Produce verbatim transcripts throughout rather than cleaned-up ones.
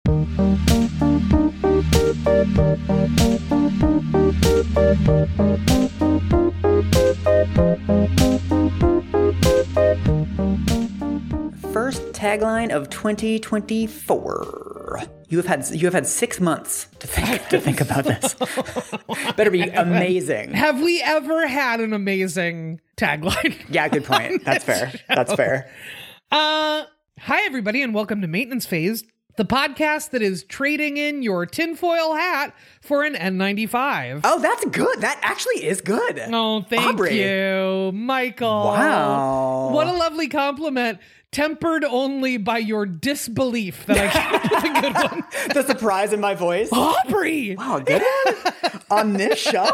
First tagline of twenty twenty-four. You have had you have had six months to think to think about this. Better be amazing. Have we ever had an amazing tagline? Yeah, good point. That's fair. That's fair. Uh, hi everybody, and welcome to Maintenance Phase, the podcast that is trading in your tinfoil hat for an N ninety-five. Oh, that's good. That actually is good. Oh, thank Aubrey. you, Michael. Wow. What a lovely compliment. Tempered only by your disbelief that I came up with a good one. The surprise in my voice. Aubrey! Wow, good on this show?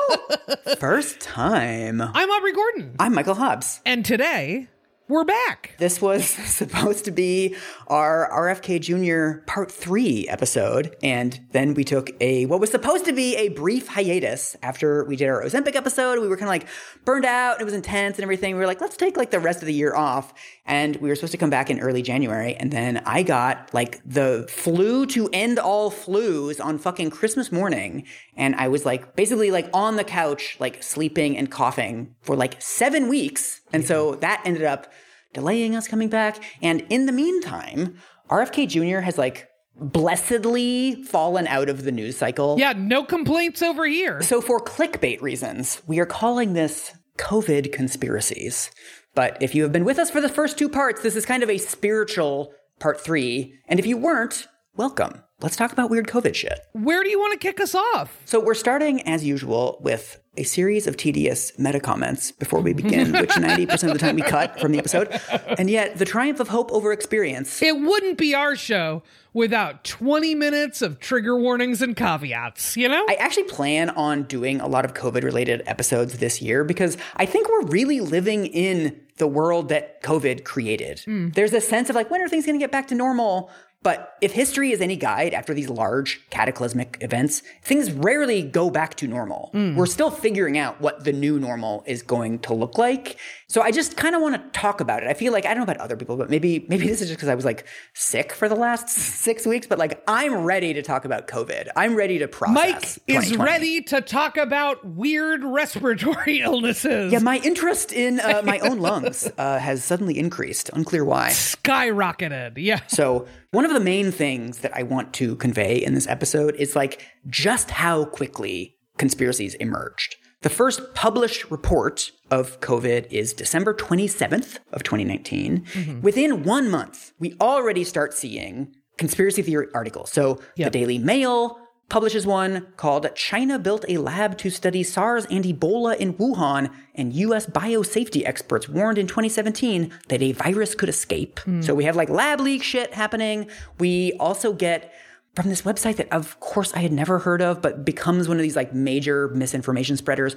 First time. I'm Aubrey Gordon. I'm Michael Hobbs. And today, we're back. This was supposed to be our R F K Junior Part three episode, and then we took a, what was supposed to be a brief hiatus after we did our Ozempic episode. We were kind of like burned out, and it was intense and everything. We were like, let's take like the rest of the year off, and we were supposed to come back in early January, and then I got like the flu to end all flus on fucking Christmas morning, and I was like basically like on the couch, like sleeping and coughing for like seven weeks, and so that ended up delaying us coming back. And in the meantime, R F K Junior has like blessedly fallen out of the news cycle. Yeah, no complaints over here. So for clickbait reasons, we are calling this COVID conspiracies. But if you have been with us for the first two parts, this is kind of a spiritual part three. And if you weren't, welcome. Let's talk about weird COVID shit. Where do you want to kick us off? So we're starting, as usual, with a series of tedious meta comments before we begin, which ninety percent of the time we cut from the episode. And yet, the triumph of hope over experience. It wouldn't be our show without twenty minutes of trigger warnings and caveats, you know? I actually plan on doing a lot of COVID-related episodes this year because I think we're really living in the world that COVID created. Mm. There's a sense of like, when are things going to get back to normal? But if history is any guide after these large cataclysmic events, things rarely go back to normal. Mm. We're still figuring out what the new normal is going to look like. So I just kind of want to talk about it. I feel like, I don't know about other people, but maybe maybe this is just because I was like sick for the last six weeks. But like, I'm ready to talk about COVID. I'm ready to process Mike is ready to talk about weird respiratory illnesses. Yeah, my interest in uh, my own lungs uh, has suddenly increased. Unclear why. Skyrocketed, yeah. So one of the main things that I want to convey in this episode is like just how quickly conspiracies emerged. The first published report of COVID is December twenty-seventh of twenty nineteen. Mm-hmm. Within one month, we already start seeing conspiracy theory articles. So yep. The Daily Mail publishes one called China Built a Lab to Study SARS and Ebola in Wuhan, and U S biosafety experts warned in twenty seventeen that a virus could escape. Mm. So we have like lab leak shit happening. We also get from this website that, of course, I had never heard of, but becomes one of these like major misinformation spreaders.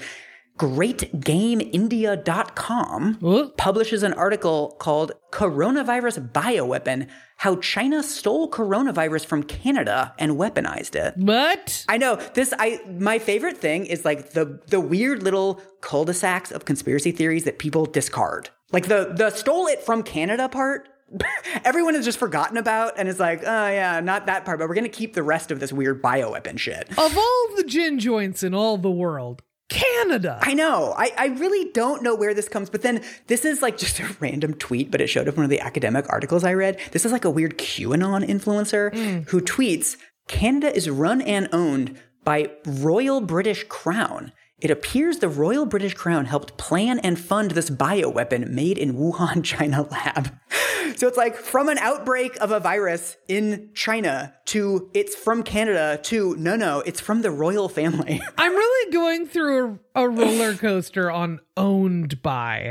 Great Game India dot com What? publishes an article called Coronavirus Bioweapon, How China Stole Coronavirus from Canada and Weaponized It. What? I know. This, I my favorite thing is like the the weird little cul-de-sacs of conspiracy theories that people discard. Like the the stole it from Canada part, everyone has just forgotten about and is like, oh yeah, not that part, but we're going to keep the rest of this weird bioweapon shit. Of all the gin joints in all the world, Canada. I know. I, I really don't know where this comes, but then this is like just a random tweet, but it showed up in one of the academic articles I read. This is like a weird QAnon influencer mm. who tweets, Canada is run and owned by Royal British Crown. It appears the Royal British Crown helped plan and fund this bioweapon made in Wuhan, China lab. So it's like from an outbreak of a virus in China to it's from Canada to no, no, it's from the royal family. I'm really going through a, a roller coaster on owned by.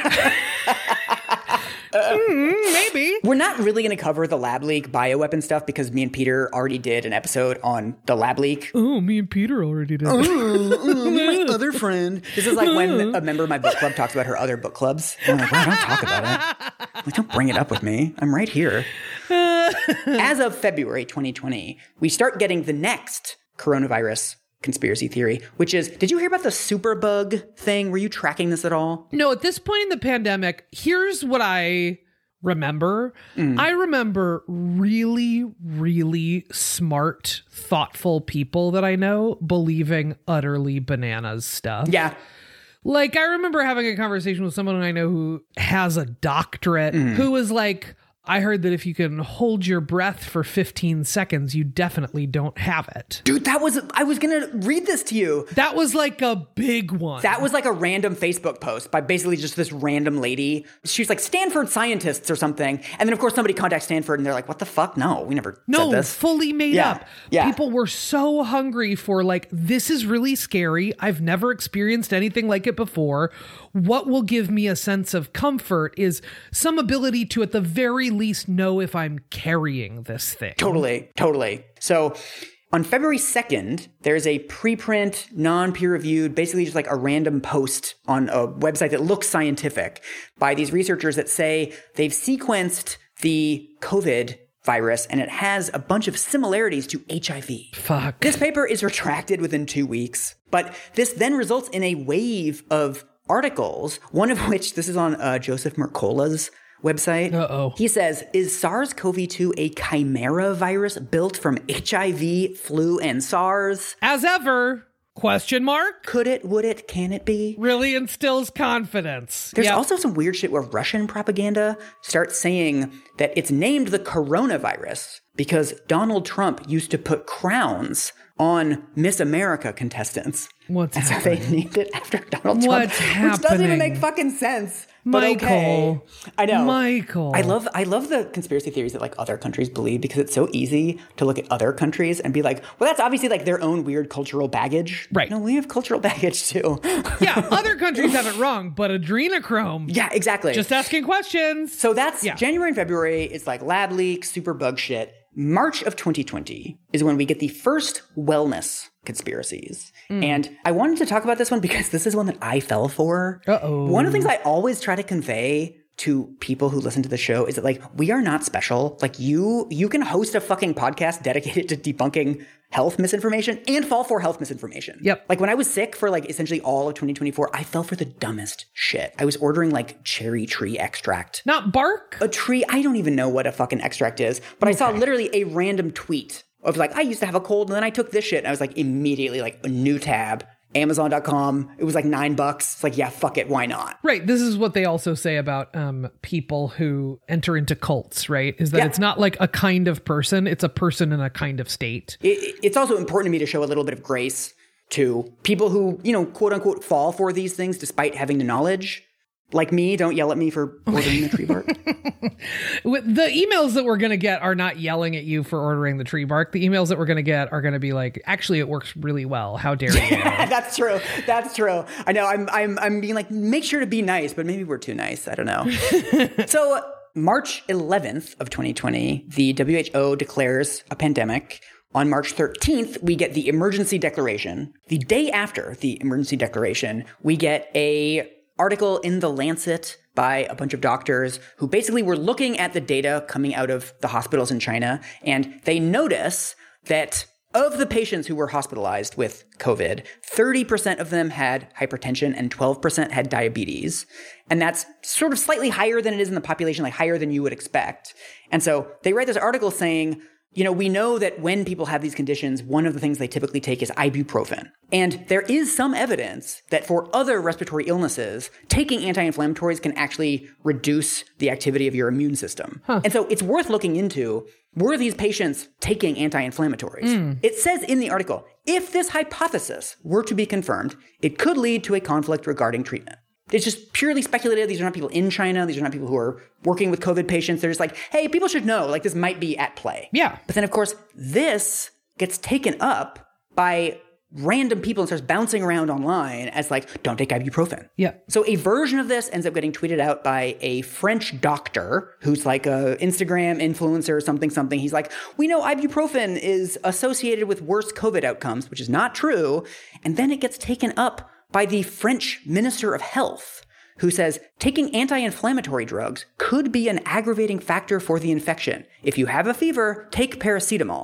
mm, maybe. We're not really going to cover the lab leak bioweapon stuff because me and Peter already did an episode on the lab leak. Oh, me and Peter already did. Oh, oh my other friend. This is like when a member of my book club talks about her other book clubs. I'm like, well, don't talk about it. Like, don't bring it up with me. I'm right here. As of February twenty twenty, we start getting the next coronavirus conspiracy theory, which is, did you hear about the superbug thing? Were you tracking this at all? No, at this point in the pandemic, here's what I remember. Mm. I remember really, really smart, thoughtful people that I know believing utterly bananas stuff. Yeah. Like, I remember having a conversation with someone I know who has a doctorate mm. who was like, I heard that if you can hold your breath for fifteen seconds, you definitely don't have it. Dude, that was, I was going to read this to you. That was like a big one. That was like a random Facebook post by basically just this random lady. She was like, Stanford scientists or something. And then, of course, somebody contacts Stanford and they're like, what the fuck? No, we never no, said this. Fully made yeah. up. Yeah. People were so hungry for like, this is really scary. I've never experienced anything like it before. What will give me a sense of comfort is some ability to, at the very least, know if I'm carrying this thing. Totally, totally. So on February second, there's a preprint, non-peer-reviewed, basically just like a random post on a website that looks scientific by these researchers that say they've sequenced the COVID virus and it has a bunch of similarities to H I V. Fuck. This paper is retracted within two weeks, but this then results in a wave of articles, one of which, this is on uh, Joseph Mercola's website. Uh-oh. He says, is SARS-C o V two a chimera virus built from H I V, flu, and SARS? As ever, question mark? Could it, would it, can it be? Really instills confidence. There's yep. also some weird shit where Russian propaganda starts saying that it's named the coronavirus because Donald Trump used to put crowns on Miss America contestants. What's and happening? So they named it after Donald What's Trump, happening? Which doesn't even make fucking sense. But Michael. Okay. I know. Michael. I love I love the conspiracy theories that like other countries believe because it's so easy to look at other countries and be like, well, that's obviously like their own weird cultural baggage. Right. No, we have cultural baggage too. Yeah, other countries have it wrong, but adrenochrome. Yeah, exactly. Just asking questions. So that's yeah. January and February. It's like lab leaks, super bug shit. March of twenty twenty is when we get the first wellness conspiracies. Mm. And I wanted to talk about this one because this is one that I fell for. Uh-oh. One of the things I always try to convey to people who listen to the show is that like, we are not special. Like you, you can host a fucking podcast dedicated to debunking health misinformation and fall for health misinformation. Yep. Like when I was sick for like essentially all of twenty twenty-four, I fell for the dumbest shit. I was ordering like cherry tree extract. Not bark? A tree. I don't even know what a fucking extract is, but okay. I saw literally a random tweet of like, I used to have a cold and then I took this shit. And I was like immediately like a new tab. Amazon dot com. It was like nine bucks. It's like, yeah, fuck it. Why not? Right. This is what they also say about um, people who enter into cults, right? Is that yeah. it's not like a kind of person. It's a person in a kind of state. It, it's also important to me to show a little bit of grace to people who, you know, quote unquote, fall for these things despite having the knowledge. Like me, don't yell at me for ordering the tree bark. The emails that we're going to get are not yelling at you for ordering the tree bark. The emails that we're going to get are going to be like, actually, it works really well. How dare you? That's true. That's true. I know. I'm I'm I'm being like, make sure to be nice, but maybe we're too nice. I don't know. So March eleventh of twenty twenty, the W H O declares a pandemic. On March thirteenth, we get the emergency declaration. The day after the emergency declaration, we get a article in The Lancet by a bunch of doctors who basically were looking at the data coming out of the hospitals in China, and they notice that of the patients who were hospitalized with COVID, thirty percent of them had hypertension and twelve percent had diabetes. And that's sort of slightly higher than it is in the population, like higher than you would expect. And so they write this article saying, you know, we know that when people have these conditions, one of the things they typically take is ibuprofen. And there is some evidence that for other respiratory illnesses, taking anti-inflammatories can actually reduce the activity of your immune system. Huh. And so it's worth looking into, were these patients taking anti-inflammatories? Mm. It says in the article, if this hypothesis were to be confirmed, it could lead to a conflict regarding treatment. It's just purely speculative. These are not people in China. These are not people who are working with COVID patients. They're just like, hey, people should know, like this might be at play. Yeah. But then, of course, this gets taken up by random people and starts bouncing around online as like, don't take ibuprofen. Yeah. So a version of this ends up getting tweeted out by a French doctor who's like a Instagram influencer or something, something. He's like, we know ibuprofen is associated with worse COVID outcomes, which is not true. And then it gets taken up by the French Minister of Health, who says taking anti-inflammatory drugs could be an aggravating factor for the infection. If you have a fever, take paracetamol.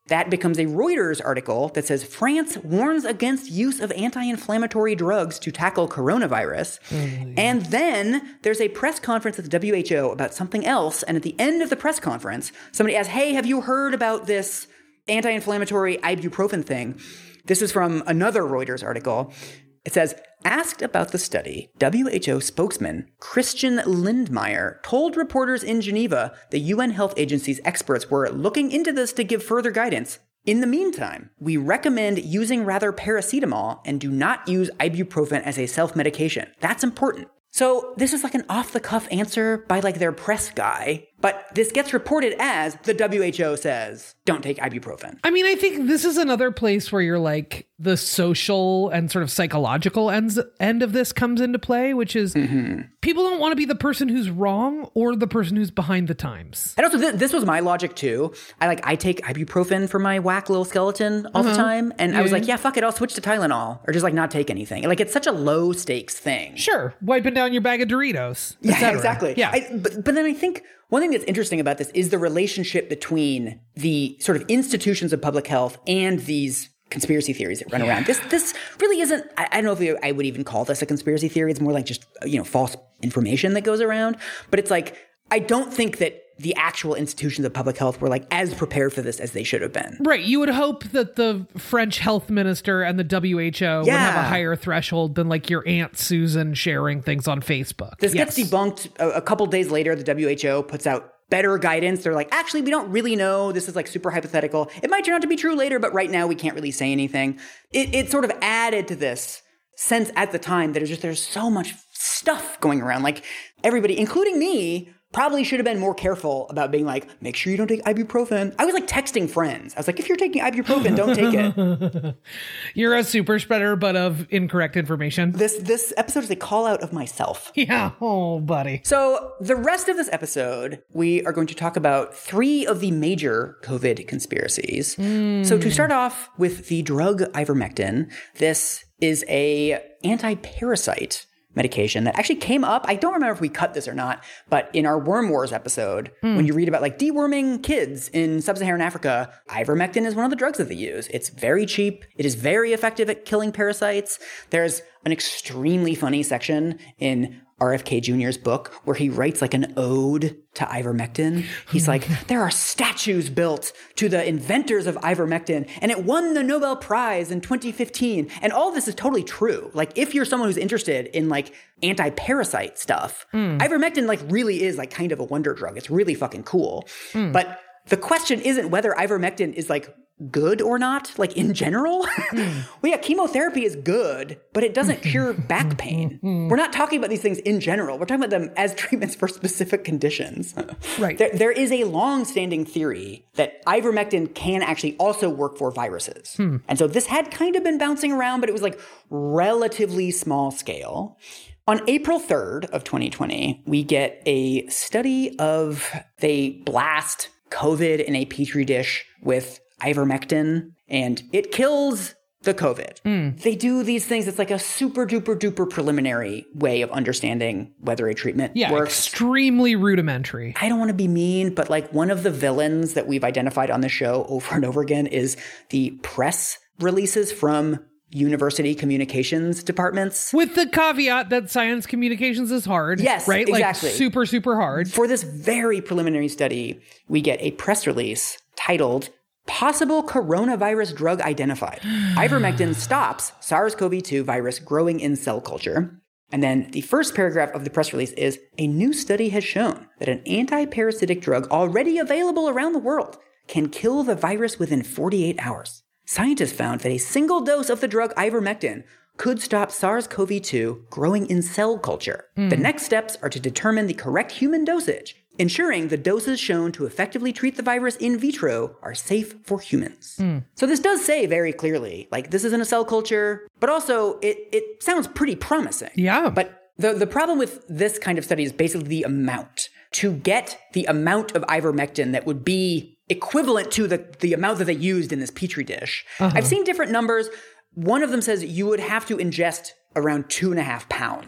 That becomes a Reuters article that says France warns against use of anti-inflammatory drugs to tackle coronavirus. Mm. And then there's a press conference at the W H O about something else. And at the end of the press conference, somebody asks, hey, have you heard about this anti-inflammatory ibuprofen thing? This is from another Reuters article. It says, asked about the study, W H O spokesman Christian Lindmeier told reporters in Geneva the U N Health Agency's experts were looking into this to give further guidance. In the meantime, we recommend using rather paracetamol and do not use ibuprofen as a self-medication. That's important. So this is like an off-the-cuff answer by like their press guy, but this gets reported as the W H O says, don't take ibuprofen. I mean, I think this is another place where you're like the social and sort of psychological ends, end of this comes into play, which is mm-hmm. people don't want to be the person who's wrong or the person who's behind the times. And also th- this was my logic too. I like, I take ibuprofen for my whack little skeleton all uh-huh. the time. And yeah. I was like, yeah, fuck it. I'll switch to Tylenol or just like not take anything. Like it's such a low stakes thing. Sure. Wiping down your bag of Doritos. Yeah, exactly. Yeah. I, but, but then I think one thing that's interesting about this is the relationship between the sort of institutions of public health and these conspiracy theories that run yeah. around. This this really isn't, I, I don't know if I would even call this a conspiracy theory. It's more like just, you know, false information that goes around. But it's like, I don't think that the actual institutions of public health were like as prepared for this as they should have been. Right. You would hope that the French health minister and the W H O yeah. would have a higher threshold than like your Aunt Susan sharing things on Facebook. This yes. gets debunked a, a couple days later. The W H O puts out better guidance. They're like, actually, we don't really know. This is like super hypothetical. It might turn out to be true later, but right now we can't really say anything. It, it sort of added to this sense at the time that it's just there's so much stuff going around. Like everybody, including me, probably should have been more careful about being like, make sure you don't take ibuprofen. I was like texting friends. I was like, if you're taking ibuprofen, don't take it. You're a super spreader, but of incorrect information. This this episode is a call out of myself. Yeah. Oh, buddy. So the rest of this episode, we are going to talk about three of the major COVID conspiracies. Mm. So to start off with the drug ivermectin, this is a anti-parasite medication that actually came up. I don't remember if we cut this or not, but in our Worm Wars episode, mm. when you read about like deworming kids in sub-Saharan Africa, ivermectin is one of the drugs that they use. It's very cheap. It is very effective at killing parasites. There's an extremely funny section in R F K Junior's book where he writes like an ode to ivermectin. He's like, there are statues built to the inventors of ivermectin, and it won the Nobel Prize in twenty fifteen. And all this is totally true. Like if you're someone who's interested in like anti-parasite stuff, mm. ivermectin like really is like kind of a wonder drug. It's really fucking cool. Mm. But the question isn't whether ivermectin is like good or not, like in general. Mm. Well, yeah, chemotherapy is good, but it doesn't cure back pain. We're not talking about these things in general. We're talking about them as treatments for specific conditions. Right. There, there is a long-standing theory that ivermectin can actually also work for viruses. Hmm. And so this had kind of been bouncing around, but it was like relatively small scale. On April third of twenty twenty, we get a study of they blast COVID in a petri dish with ivermectin, and it kills the COVID. Mm. They do these things. It's like a super duper duper preliminary way of understanding whether a treatment yeah, works. Extremely rudimentary. I don't want to be mean, but like one of the villains that we've identified on the show over and over again is the press releases from university communications departments. With the caveat that science communications is hard. Yes, right? exactly. Like super, super hard. For this very preliminary study, we get a press release titled Possible Coronavirus Drug Identified. Ivermectin stops SARS-C o V two virus growing in cell culture. And then the first paragraph of the press release is, a new study has shown that an anti-parasitic drug already available around the world can kill the virus within forty-eight hours. Scientists found that a single dose of the drug ivermectin could stop SARS-C o V two growing in cell culture. Mm. The next steps are to determine the correct human dosage, ensuring the doses shown to effectively treat the virus in vitro are safe for humans. Mm. So this does say very clearly, like, this isn't a cell culture, but also it it sounds pretty promising. Yeah. But the, the problem with this kind of study is basically the amount. To get the amount of ivermectin that would be equivalent to the, the amount that they used in this petri dish. Uh-huh. I've seen different numbers. One of them says you would have to ingest around two and a half pounds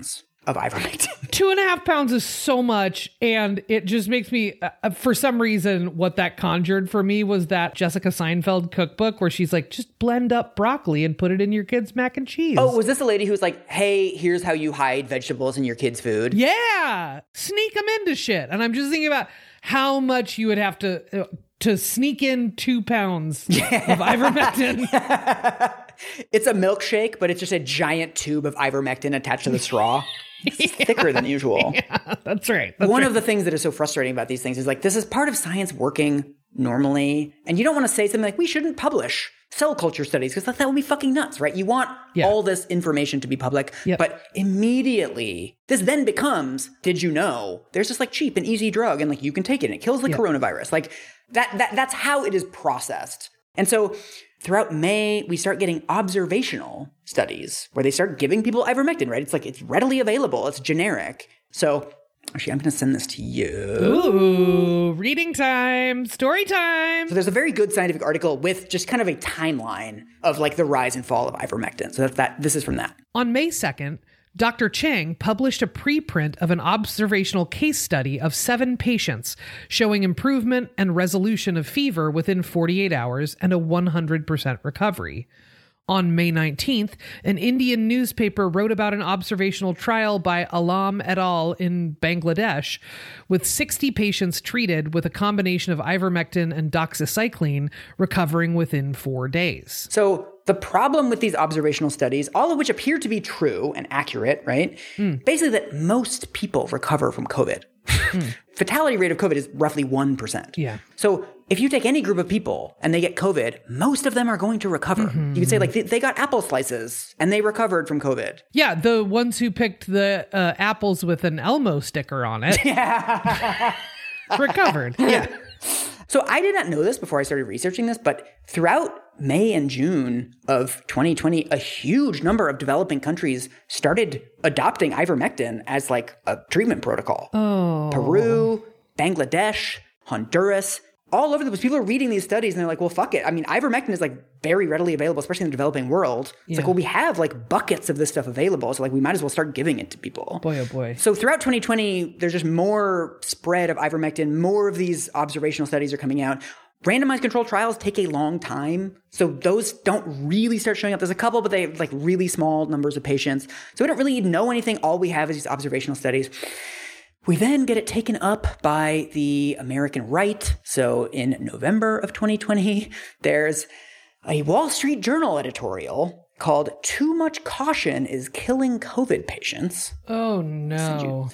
of ivermectin. Two and a half pounds is so much. And it just makes me, uh, for some reason, what that conjured for me was that Jessica Seinfeld cookbook where she's like, just blend up broccoli and put it in your kids' mac and cheese. Oh, was this a lady who's like, hey, here's how you hide vegetables in your kids' food? Yeah. Sneak them into shit. And I'm just thinking about how much you would have to... Uh, to sneak in two pounds yeah. of ivermectin. It's a milkshake, but it's just a giant tube of ivermectin attached to the straw. It's yeah. thicker than usual. Yeah, that's right. That's One right. of the things that is so frustrating about these things is like, this is part of science working normally. And you don't want to say something like, we shouldn't publish cell culture studies because that, that would be fucking nuts, right? You want yeah. all this information to be public. Yep. But immediately, this then becomes, did you know, there's this like cheap and easy drug and like you can take it and it kills the yep. coronavirus. Like that, that that's how it is processed. And so throughout May, we start getting observational studies where they start giving people ivermectin, right? It's like, it's readily available. It's generic. So actually, I'm going to send this to you. Ooh, reading time, story time. So there's a very good scientific article with just kind of a timeline of like the rise and fall of ivermectin. So that's that. This is from that. On May second, Doctor Chang published a preprint of an observational case study of seven patients showing improvement and resolution of fever within forty-eight hours and a one hundred percent recovery. On May nineteenth, an Indian newspaper wrote about an observational trial by Alam et al. In Bangladesh, with sixty patients treated with a combination of ivermectin and doxycycline recovering within four days. So the problem with these observational studies, all of which appear to be true and accurate, right? Mm. Basically that most people recover from COVID. Mm. Fatality rate of COVID is roughly one percent. Yeah. So if you take any group of people and they get COVID, most of them are going to recover. Mm-hmm. You could say like they, they got apple slices and they recovered from COVID. Yeah, the ones who picked the uh, apples with an Elmo sticker on it. Yeah. recovered. Yeah. So I did not know this before I started researching this, but throughout May and June of twenty twenty, a huge number of developing countries started adopting ivermectin as like a treatment protocol. Oh. Peru, Bangladesh, Honduras, all over the place. People are reading these studies and they're like, well, fuck it. I mean, ivermectin is like very readily available, especially in the developing world. It's yeah. like, well, we have like buckets of this stuff available. So like we might as well start giving it to people. Boy, oh boy. So throughout twenty twenty, there's just more spread of ivermectin. More of these observational studies are coming out. Randomized controlled trials take a long time. So those don't really start showing up. There's a couple, but they have like really small numbers of patients. So we don't really know anything. All we have is these observational studies. We then get it taken up by the American right. So in November of twenty twenty, there's a Wall Street Journal editorial called "Too Much Caution is Killing COVID Patients." Oh, no.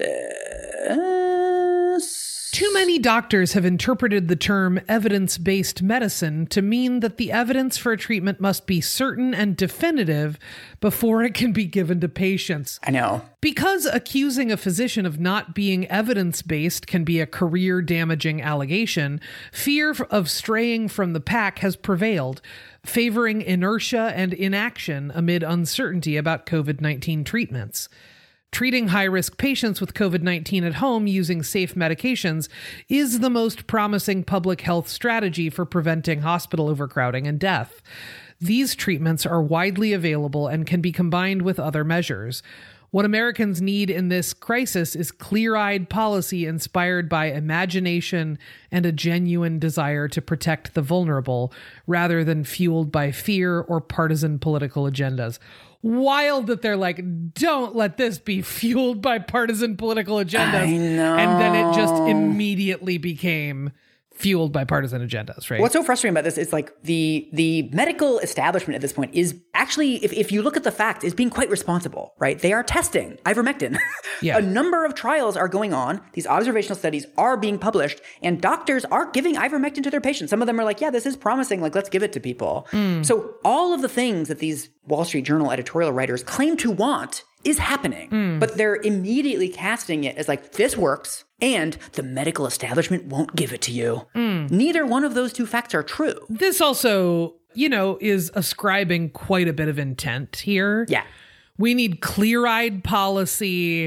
This. Too many doctors have interpreted the term evidence-based medicine to mean that the evidence for a treatment must be certain and definitive before it can be given to patients. I know. Because accusing a physician of not being evidence-based can be a career-damaging allegation, fear of straying from the pack has prevailed, favoring inertia and inaction amid uncertainty about COVID nineteen treatments. Treating high-risk patients with COVID nineteen at home using safe medications is the most promising public health strategy for preventing hospital overcrowding and death. These treatments are widely available and can be combined with other measures. What Americans need in this crisis is clear-eyed policy inspired by imagination and a genuine desire to protect the vulnerable, rather than fueled by fear or partisan political agendas. Wild that they're like, don't let this be fueled by partisan political agendas. I know. And then it just immediately became fueled by partisan agendas, right? What's so frustrating about this is like the the medical establishment at this point is actually, if, if you look at the facts, is being quite responsible, right? They are testing ivermectin. Yeah. A number of trials are going on. These observational studies are being published, and doctors are giving ivermectin to their patients. Some of them are like, yeah, this is promising. Like, let's give it to people. Mm. So all of the things that these Wall Street Journal editorial writers claim to want is happening, mm. but they're immediately casting it as like, this works, and the medical establishment won't give it to you. Mm. Neither one of those two facts are true. This also, you know, is ascribing quite a bit of intent here. Yeah. We need clear-eyed policy.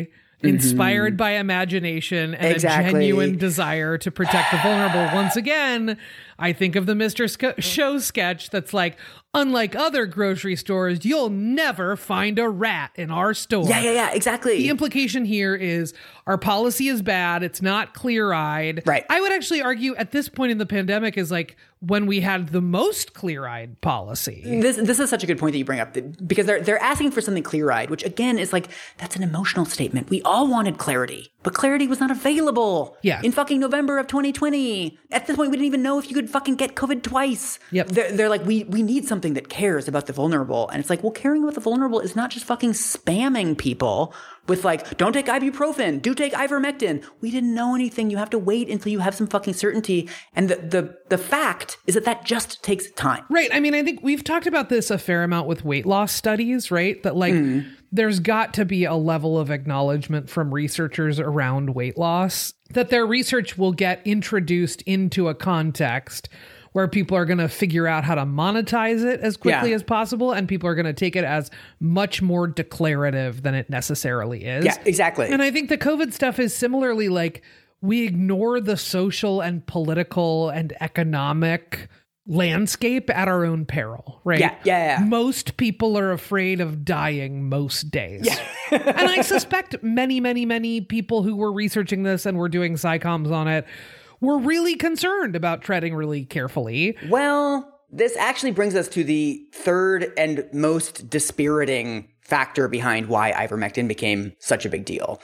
inspired by imagination and Exactly. a genuine desire to protect the vulnerable. Once again, I think of the Mister Sc- Show sketch that's like, unlike other grocery stores, you'll never find a rat in our store. Yeah, yeah, yeah, exactly. The implication here is our policy is bad. It's not clear-eyed. Right. I would actually argue at this point in the pandemic is like when we had the most clear-eyed policy. This this is such a good point that you bring up, because they're they're asking for something clear-eyed, which again is like, that's an emotional statement. We all wanted clarity, but clarity was not available. Yeah. In fucking November of twenty twenty. At this point, we didn't even know if you could fucking get COVID twice. Yep. They're, they're like, we we need something that cares about the vulnerable, and it's like, well, caring about the vulnerable is not just fucking spamming people with like, don't take ibuprofen, do take ivermectin. We didn't know anything. You have to wait until you have some fucking certainty. And the the the fact is that that just takes time. Right. I mean, I think we've talked about this a fair amount with weight loss studies, right? That like mm. there's got to be a level of acknowledgement from researchers around weight loss that their research will get introduced into a context where people are going to figure out how to monetize it as quickly yeah. as possible, and people are going to take it as much more declarative than it necessarily is. Yeah, exactly. And I think the COVID stuff is similarly like, we ignore the social and political and economic landscape at our own peril, right? Yeah, yeah, yeah. Most people are afraid of dying most days. Yeah. And I suspect many, many, many people who were researching this and were doing SciComms on it were really concerned about treading really carefully. Well, this actually brings us to the third and most dispiriting factor behind why ivermectin became such a big deal.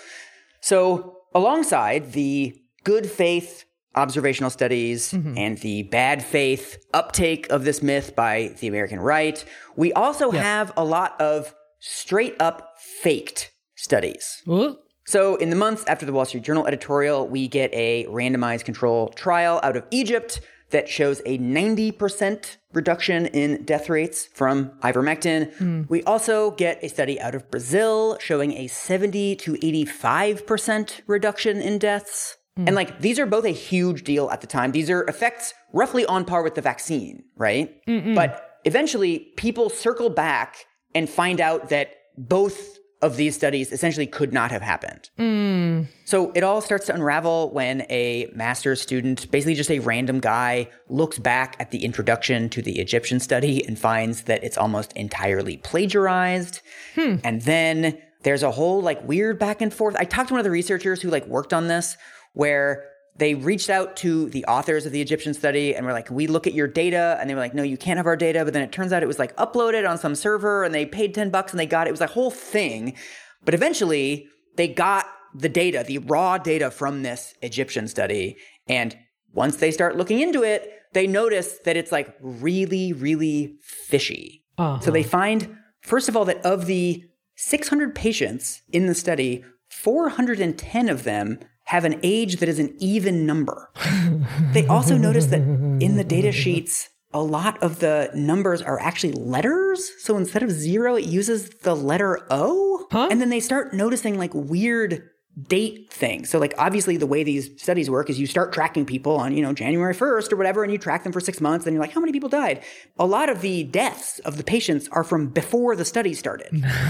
So alongside the good faith observational studies mm-hmm. and the bad faith uptake of this myth by the American right, we also yeah. have a lot of straight up faked studies. What? So in the months after the Wall Street Journal editorial, we get a randomized control trial out of Egypt that shows a ninety percent reduction in death rates from ivermectin. Mm. We also get a study out of Brazil showing a seventy to eighty-five percent reduction in deaths. Mm. And like, these are both a huge deal at the time. These are effects roughly on par with the vaccine, right? Mm-mm. But eventually people circle back and find out that both of these studies essentially could not have happened. Mm. So it all starts to unravel when a master's student, basically just a random guy, looks back at the introduction to the Egyptian study and finds that it's almost entirely plagiarized. Hmm. And then there's a whole like weird back and forth. I talked to one of the researchers who like worked on this, where they reached out to the authors of the Egyptian study and were like, can we look at your data? And they were like, no, you can't have our data. But then it turns out it was like uploaded on some server and they paid ten bucks and they got it. It was a whole thing. But eventually they got the data, the raw data from this Egyptian study. And once they start looking into it, they notice that it's like really, really fishy. Uh-huh. So they find, first of all, that of the six hundred patients in the study, four hundred ten of them have an age that is an even number. They also notice that in the data sheets, a lot of the numbers are actually letters. So instead of zero, it uses the letter O. Huh? And then they start noticing like weird date things. So like obviously the way these studies work is you start tracking people on, you know, January first or whatever, and you track them for six months and you're like, how many people died? A lot of the deaths of the patients are from before the study started.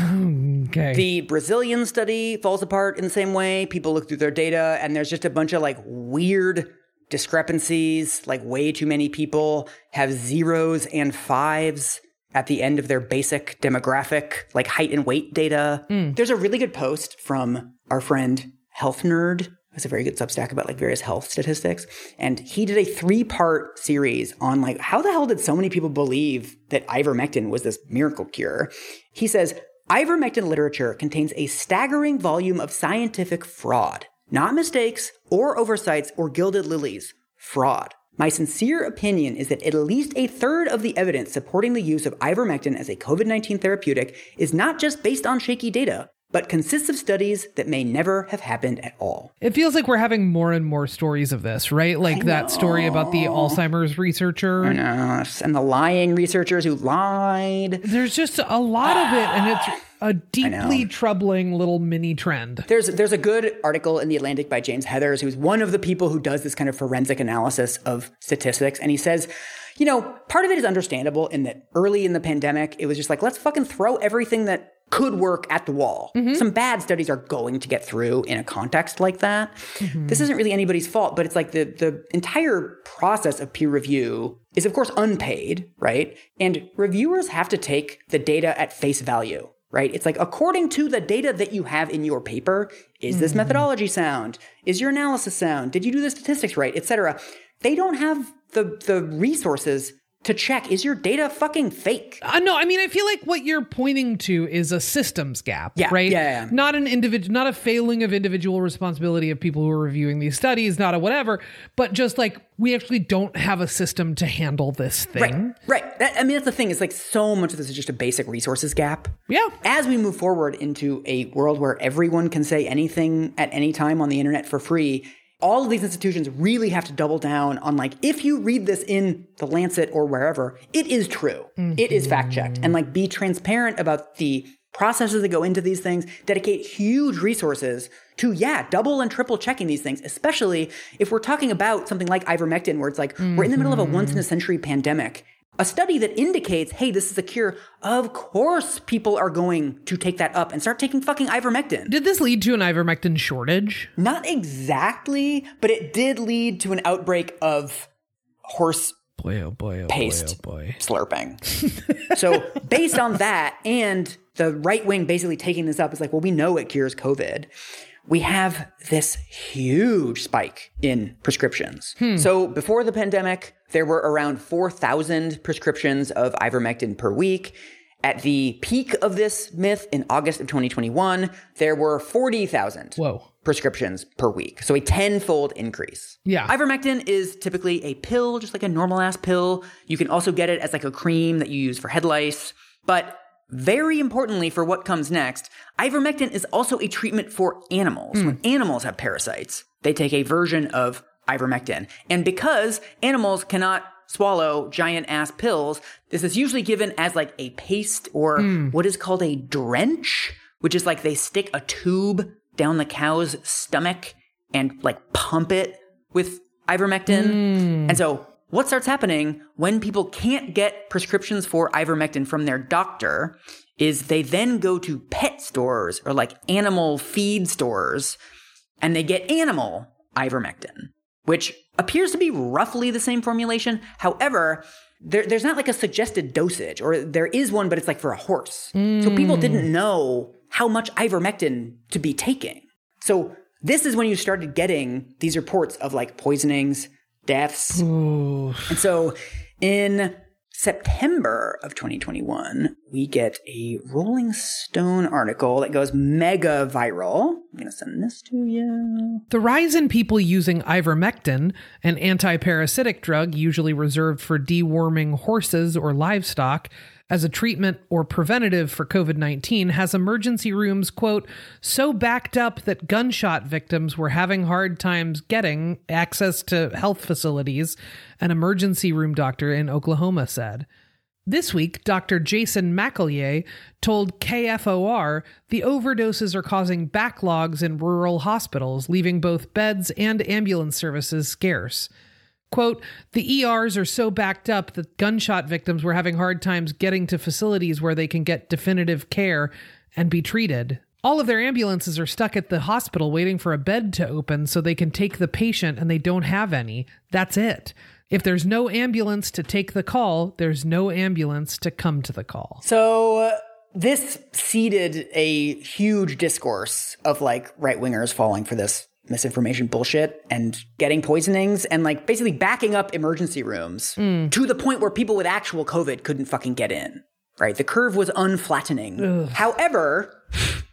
Okay. The Brazilian study falls apart in the same way. People look through their data and there's just a bunch of like weird discrepancies, like way too many people have zeros and fives at the end of their basic demographic, like height and weight data. Mm. There's a really good post from our friend Health Nerd. It's a very good Substack about like various health statistics. And he did a three-part series on like, how the hell did so many people believe that ivermectin was this miracle cure? He says, ivermectin literature contains a staggering volume of scientific fraud, not mistakes or oversights or gilded lilies, fraud. My sincere opinion is that at least a third of the evidence supporting the use of ivermectin as a COVID nineteen therapeutic is not just based on shaky data, but consists of studies that may never have happened at all. It feels like we're having more and more stories of this, right? Like that story about the Alzheimer's researcher. I know. And the lying researchers who lied. There's just a lot of it, and it's a deeply troubling little mini trend. There's there's a good article in The Atlantic by James Heathers, who's one of the people who does this kind of forensic analysis of statistics. And he says, you know, part of it is understandable in that early in the pandemic, it was just like, let's fucking throw everything that could work at the wall. Mm-hmm. Some bad studies are going to get through in a context like that. Mm-hmm. This isn't really anybody's fault, but it's like the the entire process of peer review is, of course, unpaid, right? And reviewers have to take the data at face value, right? It's like, according to the data that you have in your paper, is mm-hmm. this methodology sound? Is your analysis sound? Did you do the statistics right? Et cetera. They don't have the the resources to check, is your data fucking fake? Uh, no, I mean, I feel like what you're pointing to is a systems gap, yeah, right? Yeah, yeah. Not an individual, not a failing of individual responsibility of people who are reviewing these studies, not a whatever, but just like, we actually don't have a system to handle this thing. Right, right. That, I mean, that's the thing. It's like so much of this is just a basic resources gap. Yeah. As we move forward into a world where everyone can say anything at any time on the internet for free, all of these institutions really have to double down on, like, if you read this in the Lancet or wherever, it is true. Mm-hmm. It is fact-checked. And, like, be transparent about the processes that go into these things, dedicate huge resources to, yeah, double and triple checking these things, especially if we're talking about something like ivermectin, where it's like, mm-hmm. we're in the middle of a once-in-a-century pandemic. A study that indicates, hey, this is a cure, of course people are going to take that up and start taking fucking ivermectin. Did this lead to an ivermectin shortage? Not exactly, but it did lead to an outbreak of horse boy, oh boy, oh paste boy, oh boy. slurping. So based on that, and the right wing basically taking this up, is like, well, we know it cures COVID. We have this huge spike in prescriptions. Hmm. So before the pandemic, there were around four thousand prescriptions of ivermectin per week. At the peak of this myth in August of twenty twenty-one, there were forty thousand prescriptions per week. So a tenfold increase. Yeah. Ivermectin is typically a pill, just like a normal ass pill. You can also get it as like a cream that you use for head lice. But very importantly for what comes next, ivermectin is also a treatment for animals. Mm. When animals have parasites, they take a version of ivermectin. And because animals cannot swallow giant ass pills, this is usually given as like a paste or mm. what is called a drench, which is like they stick a tube down the cow's stomach and like pump it with ivermectin. Mm. And so what starts happening when people can't get prescriptions for ivermectin from their doctor is they then go to pet stores or like animal feed stores and they get animal ivermectin, which appears to be roughly the same formulation. However, there, there's not like a suggested dosage, or there is one, but it's like for a horse. Mm. So people didn't know how much ivermectin to be taking. So this is when you started getting these reports of like poisonings, deaths. Ooh. And so in September of twenty twenty-one, we get a Rolling Stone article that goes mega viral. I'm going to send this to you. The rise in people using ivermectin, an anti-parasitic drug usually reserved for deworming horses or livestock, as a treatment or preventative for COVID nineteen, has emergency rooms, quote, so backed up that gunshot victims were having hard times getting access to health facilities, an emergency room doctor in Oklahoma said. This week, Doctor Jason McEllier told K F O R the overdoses are causing backlogs in rural hospitals, leaving both beds and ambulance services scarce. Quote, the E Rs are so backed up that gunshot victims were having hard times getting to facilities where they can get definitive care and be treated. All of their ambulances are stuck at the hospital waiting for a bed to open so they can take the patient, and they don't have any. That's it. If there's no ambulance to take the call, there's no ambulance to come to the call. So uh, this seeded a huge discourse of like right-wingers falling for this misinformation bullshit and getting poisonings and like basically backing up emergency rooms mm. to the point where people with actual COVID couldn't fucking get in, right? The curve was unflattening. Ugh. However,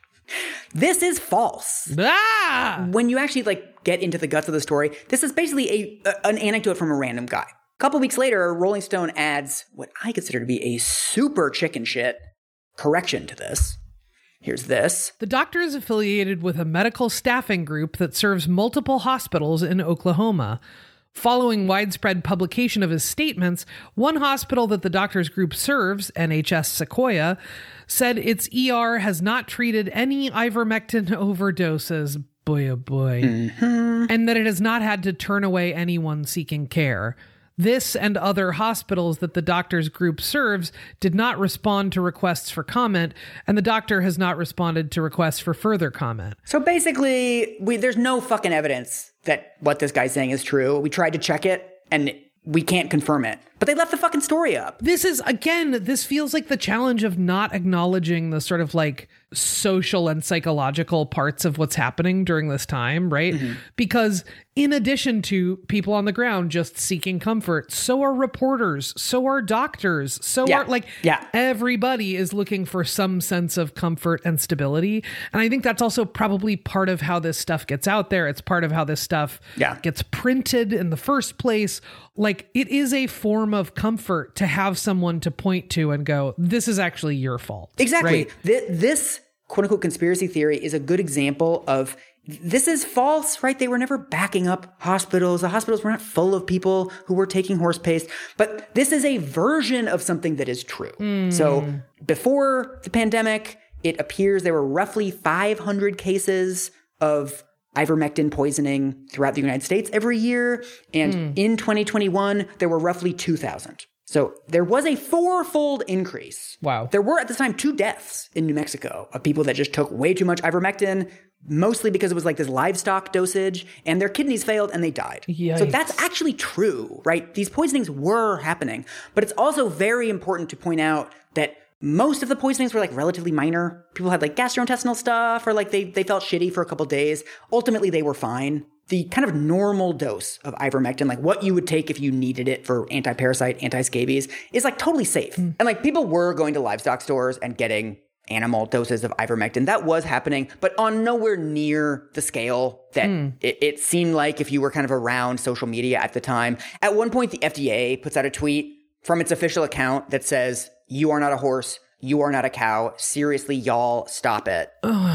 this is false. Ah! When you actually like get into the guts of the story, this is basically a, a an anecdote from a random guy. A couple weeks later, Rolling Stone adds what I consider to be a super chicken shit correction to this. Here's this. The doctor is affiliated with a medical staffing group that serves multiple hospitals in Oklahoma. Following widespread publication of his statements, one hospital that the doctor's group serves, N H S Sequoia, said its E R has not treated any ivermectin overdoses, boy oh boy, mm-hmm. and that it has not had to turn away anyone seeking care. This and other hospitals that the doctor's group serves did not respond to requests for comment, and the doctor has not responded to requests for further comment. So basically, we, there's no fucking evidence that what this guy's saying is true. We tried to check it, and we can't confirm it. But they left the fucking story up. This is, again, this feels like the challenge of not acknowledging the sort of like social and psychological parts of what's happening during this time, right? Mm-hmm. Because in addition to people on the ground just seeking comfort, so are reporters, so are doctors, so yeah. are like yeah. everybody is looking for some sense of comfort and stability. And I think that's also probably part of how this stuff gets out there. It's part of how this stuff yeah. gets printed in the first place. Like, it is a form of comfort to have someone to point to and go, this is actually your fault. Exactly. Right? Th- this quote unquote conspiracy theory is a good example of this is false, right? They were never backing up hospitals. The hospitals were not full of people who were taking horse paste, but this is a version of something that is true. Mm. So before the pandemic, it appears there were roughly five hundred cases of ivermectin poisoning throughout the United States every year. And mm. in twenty twenty-one, there were roughly two thousand. So there was a fourfold increase. Wow. There were at the time two deaths in New Mexico of people that just took way too much ivermectin, mostly because it was like this livestock dosage, and their kidneys failed and they died. Yikes. So that's actually true, right? These poisonings were happening. But it's also very important to point out that most of the poisonings were like relatively minor. People had like gastrointestinal stuff, or like they, they felt shitty for a couple days. Ultimately, they were fine. The kind of normal dose of ivermectin, like what you would take if you needed it for anti-parasite, anti-scabies, is like totally safe. Mm. And like people were going to livestock stores and getting animal doses of ivermectin. That was happening, but on nowhere near the scale that mm. it, it seemed like if you were kind of around social media at the time. At one point, the F D A puts out a tweet from its official account that says, "You are not a horse. You are not a cow. Seriously, y'all, stop it."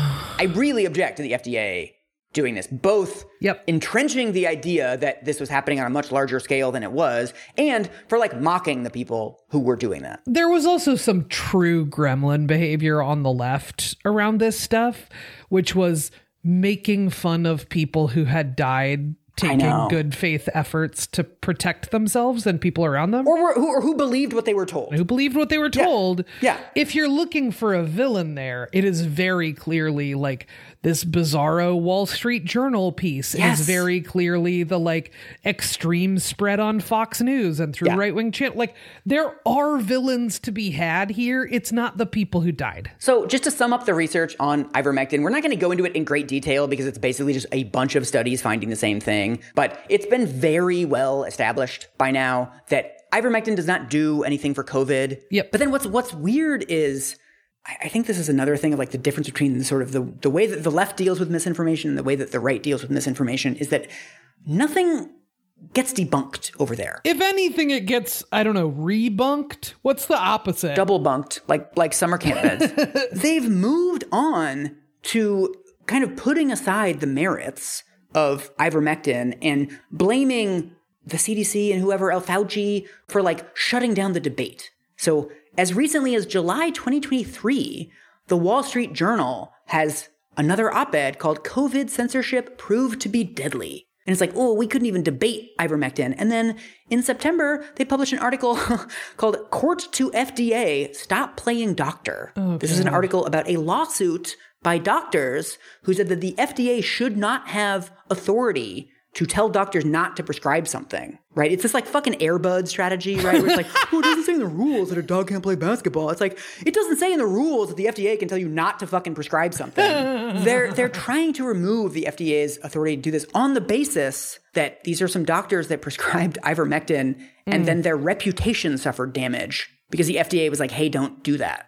I really object to the F D A doing this, both yep. entrenching the idea that this was happening on a much larger scale than it was, and for like mocking the people who were doing that. There was also some true gremlin behavior on the left around this stuff, which was making fun of people who had died taking good faith efforts to protect themselves and people around them. Or, were, who, or who believed what they were told. Who believed what they were told. Yeah. yeah. If you're looking for a villain there, it is very clearly like this bizarro Wall Street Journal piece yes. is very clearly the like extreme spread on Fox News and through yeah. right-wing channel. Like there are villains to be had here. It's not the people who died. So just to sum up the research on ivermectin, we're not going to go into it in great detail because it's basically just a bunch of studies finding the same thing. But it's been very well established by now that ivermectin does not do anything for COVID. Yep. But then what's what's weird is I think this is another thing of like the difference between the sort of the, the way that the left deals with misinformation and the way that the right deals with misinformation is that nothing gets debunked over there. If anything, it gets, I don't know, rebunked. What's the opposite? Double bunked, like like summer camp beds. They've moved on to kind of putting aside the merits of ivermectin and blaming the C D C and whoever else, Fauci, for like shutting down the debate. So as recently as July twenty twenty-three, the Wall Street Journal has another op-ed called "COVID Censorship Proved to be Deadly." And it's like, oh, we couldn't even debate ivermectin. And then in September, they published an article called "Court to F D A, Stop Playing Doctor." Okay. This is an article about a lawsuit by doctors who said that the F D A should not have authority to tell doctors not to prescribe something, right? It's this like fucking Airbud strategy, right? Where it's like, oh, it doesn't say in the rules that a dog can't play basketball. It's like, it doesn't say in the rules that the F D A can tell you not to fucking prescribe something. they're they're trying to remove the F D A's authority to do this on the basis that these are some doctors that prescribed ivermectin mm. and then their reputation suffered damage because the F D A was like, hey, don't do that.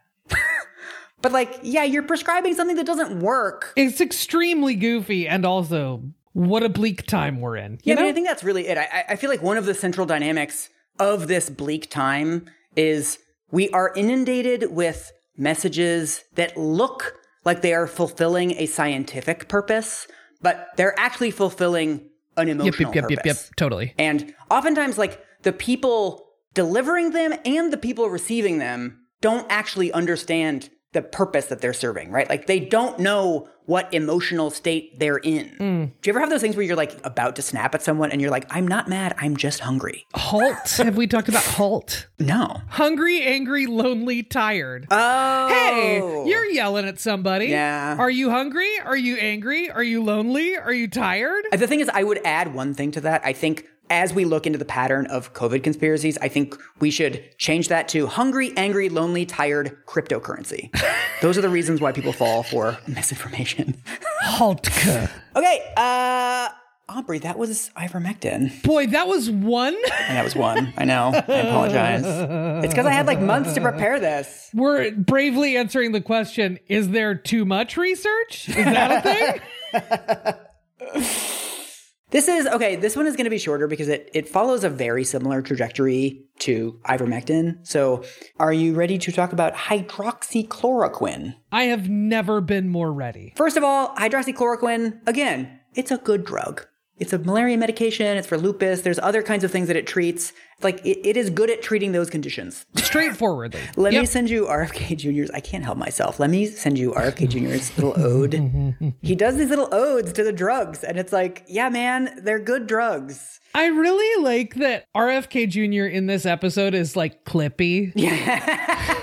But like, yeah, you're prescribing something that doesn't work. It's extremely goofy and also what a bleak time we're in. Yeah, know? I mean, I think that's really it. I, I feel like one of the central dynamics of this bleak time is we are inundated with messages that look like they are fulfilling a scientific purpose, but they're actually fulfilling an emotional yep, yep, purpose. Yep, yep, yep, totally. And oftentimes, like, the people delivering them and the people receiving them don't actually understand the purpose that they're serving, right? Like they don't know what emotional state they're in. Mm. Do you ever have those things where you're like about to snap at someone and you're like, I'm not mad, I'm just hungry? Halt. Have we talked about halt? No. Hungry, angry, lonely, tired. Oh. Hey, you're yelling at somebody. Yeah. Are you hungry? Are you angry? Are you lonely? Are you tired? The thing is, I would add one thing to that. I think as we look into the pattern of COVID conspiracies, I think we should change that to hungry, angry, lonely, tired cryptocurrency. Those are the reasons why people fall for misinformation. Haltka. Okay, uh, Aubrey, that was ivermectin. Boy, that was one? And that was one. I know. I apologize. It's because I had like months to prepare this. We're bravely answering the question, is there too much research? Is that a thing? This is, okay, this one is going to be shorter because it, it follows a very similar trajectory to ivermectin. So are you ready to talk about hydroxychloroquine? I have never been more ready. First of all, hydroxychloroquine, again, it's a good drug. It's a malaria medication. It's for lupus. There's other kinds of things that it treats. Like, it, it is good at treating those conditions. Straightforwardly. Let yep. me send you R F K Junior's. I can't help myself. Let me send you R F K Junior's little ode. He does these little odes to the drugs. And it's like, yeah, man, they're good drugs. I really like that R F K Junior in this episode is like Clippy. Yeah.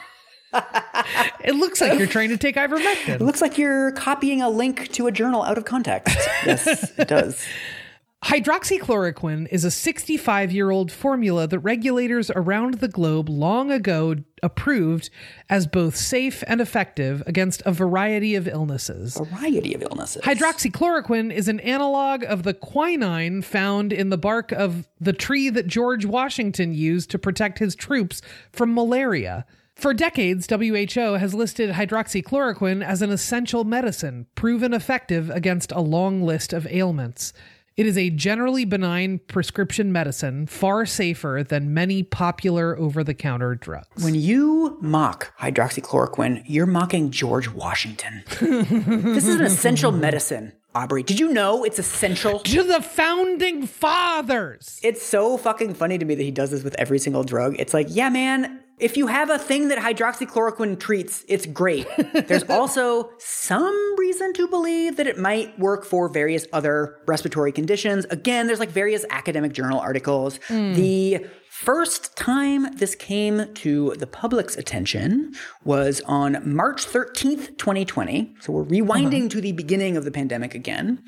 It looks like you're trying to take ivermectin. It looks like you're copying a link to a journal out of context. Yes, it does. Hydroxychloroquine is a sixty-five-year-old formula that regulators around the globe long ago approved as both safe and effective against a variety of illnesses. Variety of illnesses. Hydroxychloroquine is an analog of the quinine found in the bark of the tree that George Washington used to protect his troops from malaria. For decades, W H O has listed hydroxychloroquine as an essential medicine, proven effective against a long list of ailments. It is a generally benign prescription medicine, far safer than many popular over-the-counter drugs. When you mock hydroxychloroquine, you're mocking George Washington. This is an essential medicine, Aubrey. Did you know it's essential? To the founding fathers! It's so fucking funny to me that he does this with every single drug. It's like, yeah, man, if you have a thing that hydroxychloroquine treats, it's great. There's also some reason to believe that it might work for various other respiratory conditions. Again, there's like various academic journal articles. Mm. The first time this came to the public's attention was on March thirteenth, twenty twenty. So we're rewinding uh-huh. to the beginning of the pandemic again,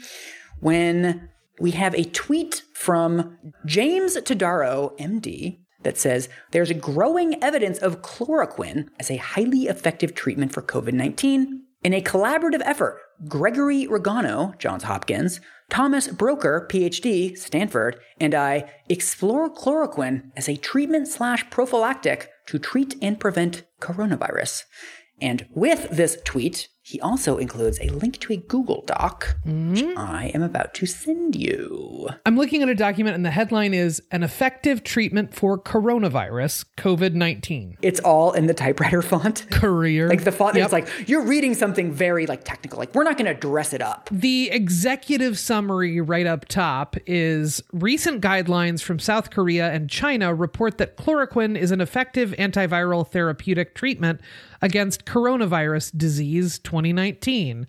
when we have a tweet from James Todaro, M D, that says, there's a growing evidence of chloroquine as a highly effective treatment for COVID nineteen. In a collaborative effort, Gregory Regano, Johns Hopkins, Thomas Broker, P H D, Stanford, and I explore chloroquine as a treatment slash prophylactic to treat and prevent coronavirus. And with this tweet, he also includes a link to a Google Doc, mm-hmm. which I am about to send you. I'm looking at a document and the headline is An Effective Treatment for Coronavirus, COVID nineteen. It's all in the typewriter font. Career. Like the font, yep. It's like, you're reading something very like technical. Like, we're not going to dress it up. The executive summary right up top is recent guidelines from South Korea and China report that chloroquine is an effective antiviral therapeutic treatment against coronavirus disease twenty nineteen.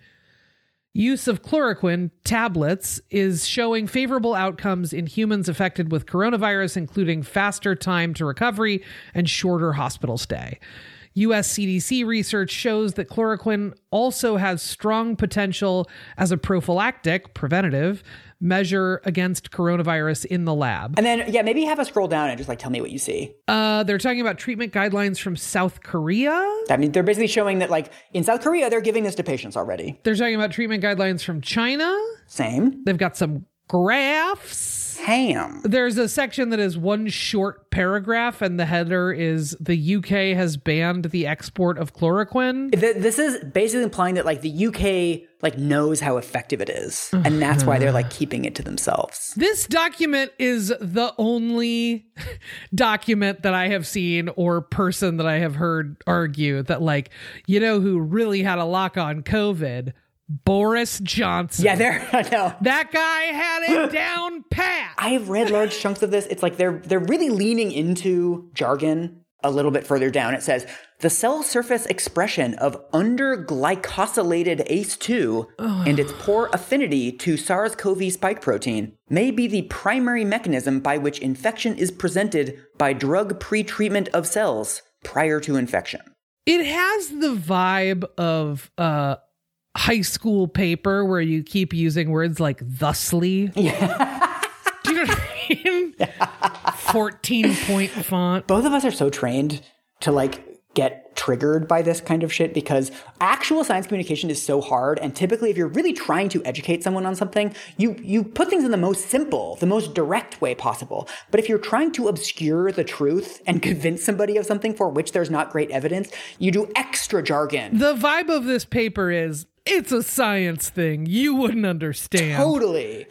Use of chloroquine tablets is showing favorable outcomes in humans affected with coronavirus, including faster time to recovery and shorter hospital stay. U S C D C research shows that chloroquine also has strong potential as a prophylactic, preventative, measure against coronavirus in the lab. And then, yeah, maybe have us scroll down and just like tell me what you see. Uh, they're talking about treatment guidelines from South Korea. I mean, they're basically showing that like in South Korea, they're giving this to patients already. They're talking about treatment guidelines from China. Same. They've got some graphs. Ham. There's a section that is one short paragraph, and the header is the U K has banned the export of chloroquine. This is basically implying that like the U K like knows how effective it is, and that's why they're like keeping it to themselves. This document is the only document that I have seen or person that I have heard argue that like, you know who really had a lock on COVID? Boris Johnson. Yeah, there. I know. That guy had it down pat. I have read large chunks of this. It's like they're they're really leaning into jargon a little bit further down. It says the cell surface expression of underglycosylated A C E two and its poor affinity to SARS-C o V spike protein may be the primary mechanism by which infection is presented by drug pretreatment of cells prior to infection. It has the vibe of uh, high school paper where you keep using words like thusly. Yeah. Do you know what I mean? Yeah. fourteen point font. Both of us are so trained to like get triggered by this kind of shit because actual science communication is so hard. And typically if you're really trying to educate someone on something, you, you put things in the most simple, the most direct way possible. But if you're trying to obscure the truth and convince somebody of something for which there's not great evidence, you do extra jargon. The vibe of this paper is, it's a science thing. You wouldn't understand. Totally.